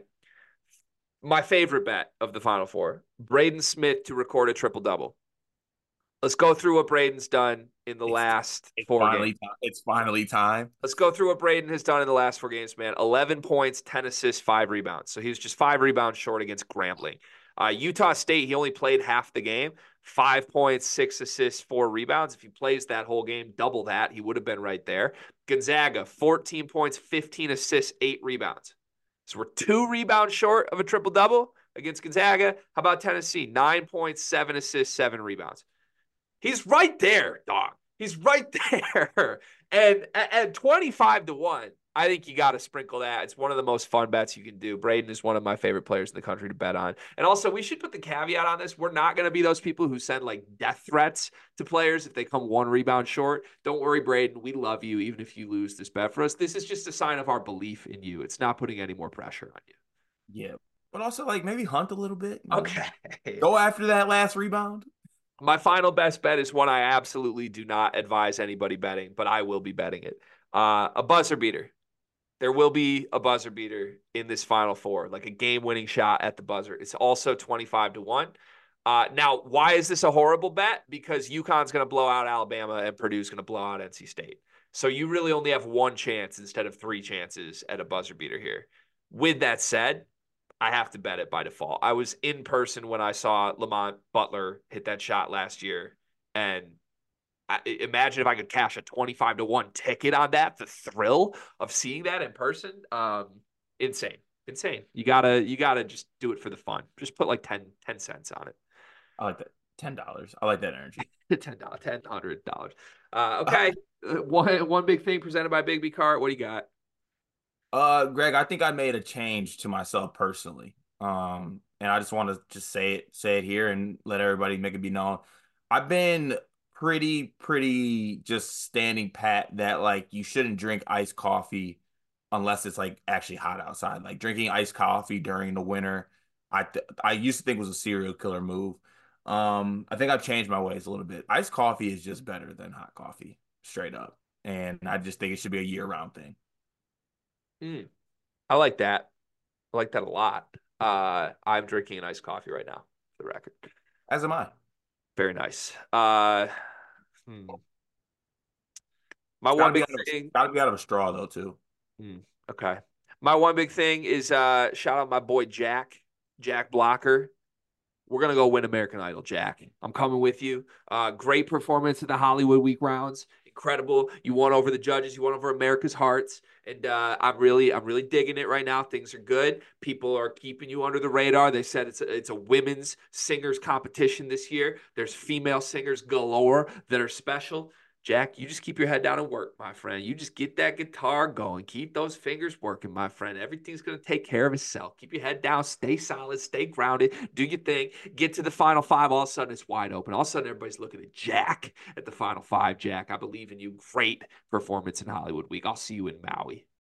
My favorite bet of the Final Four, Braden Smith to record a triple-double. Let's go through what Braden's done in the It's last it's four finally games. time. It's finally time. Let's go through what Braden has done in the last four games, man. eleven points, ten assists, five rebounds. So he was just five rebounds short against Grambling. Uh, Utah State, he only played half the game. Five points, six assists, four rebounds. If he plays that whole game, double that, he would have been right there. Gonzaga, fourteen points, fifteen assists, eight rebounds. So we're two rebounds short of a triple-double against Gonzaga. How about Tennessee? Nine points, seven assists, seven rebounds. He's right there, dog. He's right there. And at twenty-five to one, I think you got to sprinkle that. It's one of the most fun bets you can do. Braden is one of my favorite players in the country to bet on. And also, we should put the caveat on this. We're not going to be those people who send like death threats to players if they come one rebound short. Don't worry, Braden. We love you even if you lose this bet for us. This is just a sign of our belief in you. It's not putting any more pressure on you. Yeah. But also, like, maybe hunt a little bit. You know? Okay. Go after that last rebound. My final best bet is one I absolutely do not advise anybody betting, but I will be betting it. Uh, a buzzer beater. There will be a buzzer beater in this Final Four, like a game-winning shot at the buzzer. It's also twenty-five to one. Uh, now, why is this a horrible bet? Because UConn's going to blow out Alabama and Purdue's going to blow out N C State. So you really only have one chance instead of three chances at a buzzer beater here. With that said, I have to bet it by default. I was in person when I saw Lamont Butler hit that shot last year. And I, imagine if I could cash a twenty-five to one ticket on that, the thrill of seeing that in person. Um, insane. Insane. You gotta, you gotta just do it for the fun. Just put like ten, ten cents on it. I like that. ten dollars. I like that energy. ten dollars, ten hundred dollars. Uh, okay. one, one big thing presented by Big B Cart. What do you got? Uh, Greg, I think I made a change to myself personally. Um, and I just want to just say it, say it here and let everybody make it be known. I've been pretty, pretty just standing pat that like you shouldn't drink iced coffee unless it's like actually hot outside. Like drinking iced coffee during the winter, I th I used to think was a serial killer move. Um, I think I've changed my ways a little bit. Iced coffee is just better than hot coffee, straight up. And I just think it should be a year-round thing. Mm, I like that. I like that a lot. Uh, I'm drinking an iced coffee right now, for the record. As am I. Very nice. Uh, hmm. My It's gotta one be big out of, thing. gotta be out of a straw though too. Hmm, okay. My one big thing is uh, shout out my boy Jack, Jack Blocker. We're gonna go win American Idol, Jack. I'm coming with you. Uh, great performance at the Hollywood Week rounds. Incredible. You won over the judges. You won over America's hearts. And uh, I'm really, I'm really digging it right now. Things are good. People are keeping you under the radar. They said it's a, it's a women's singers competition this year. There's female singers galore that are special. Jack, you just keep your head down and work, my friend. You just get that guitar going. Keep those fingers working, my friend. Everything's going to take care of itself. Keep your head down. Stay solid. Stay grounded. Do your thing. Get to the final five. All of a sudden, it's wide open. All of a sudden, everybody's looking at Jack at the final five. Jack, I believe in you. Great performance in Hollywood Week. I'll see you in Maui.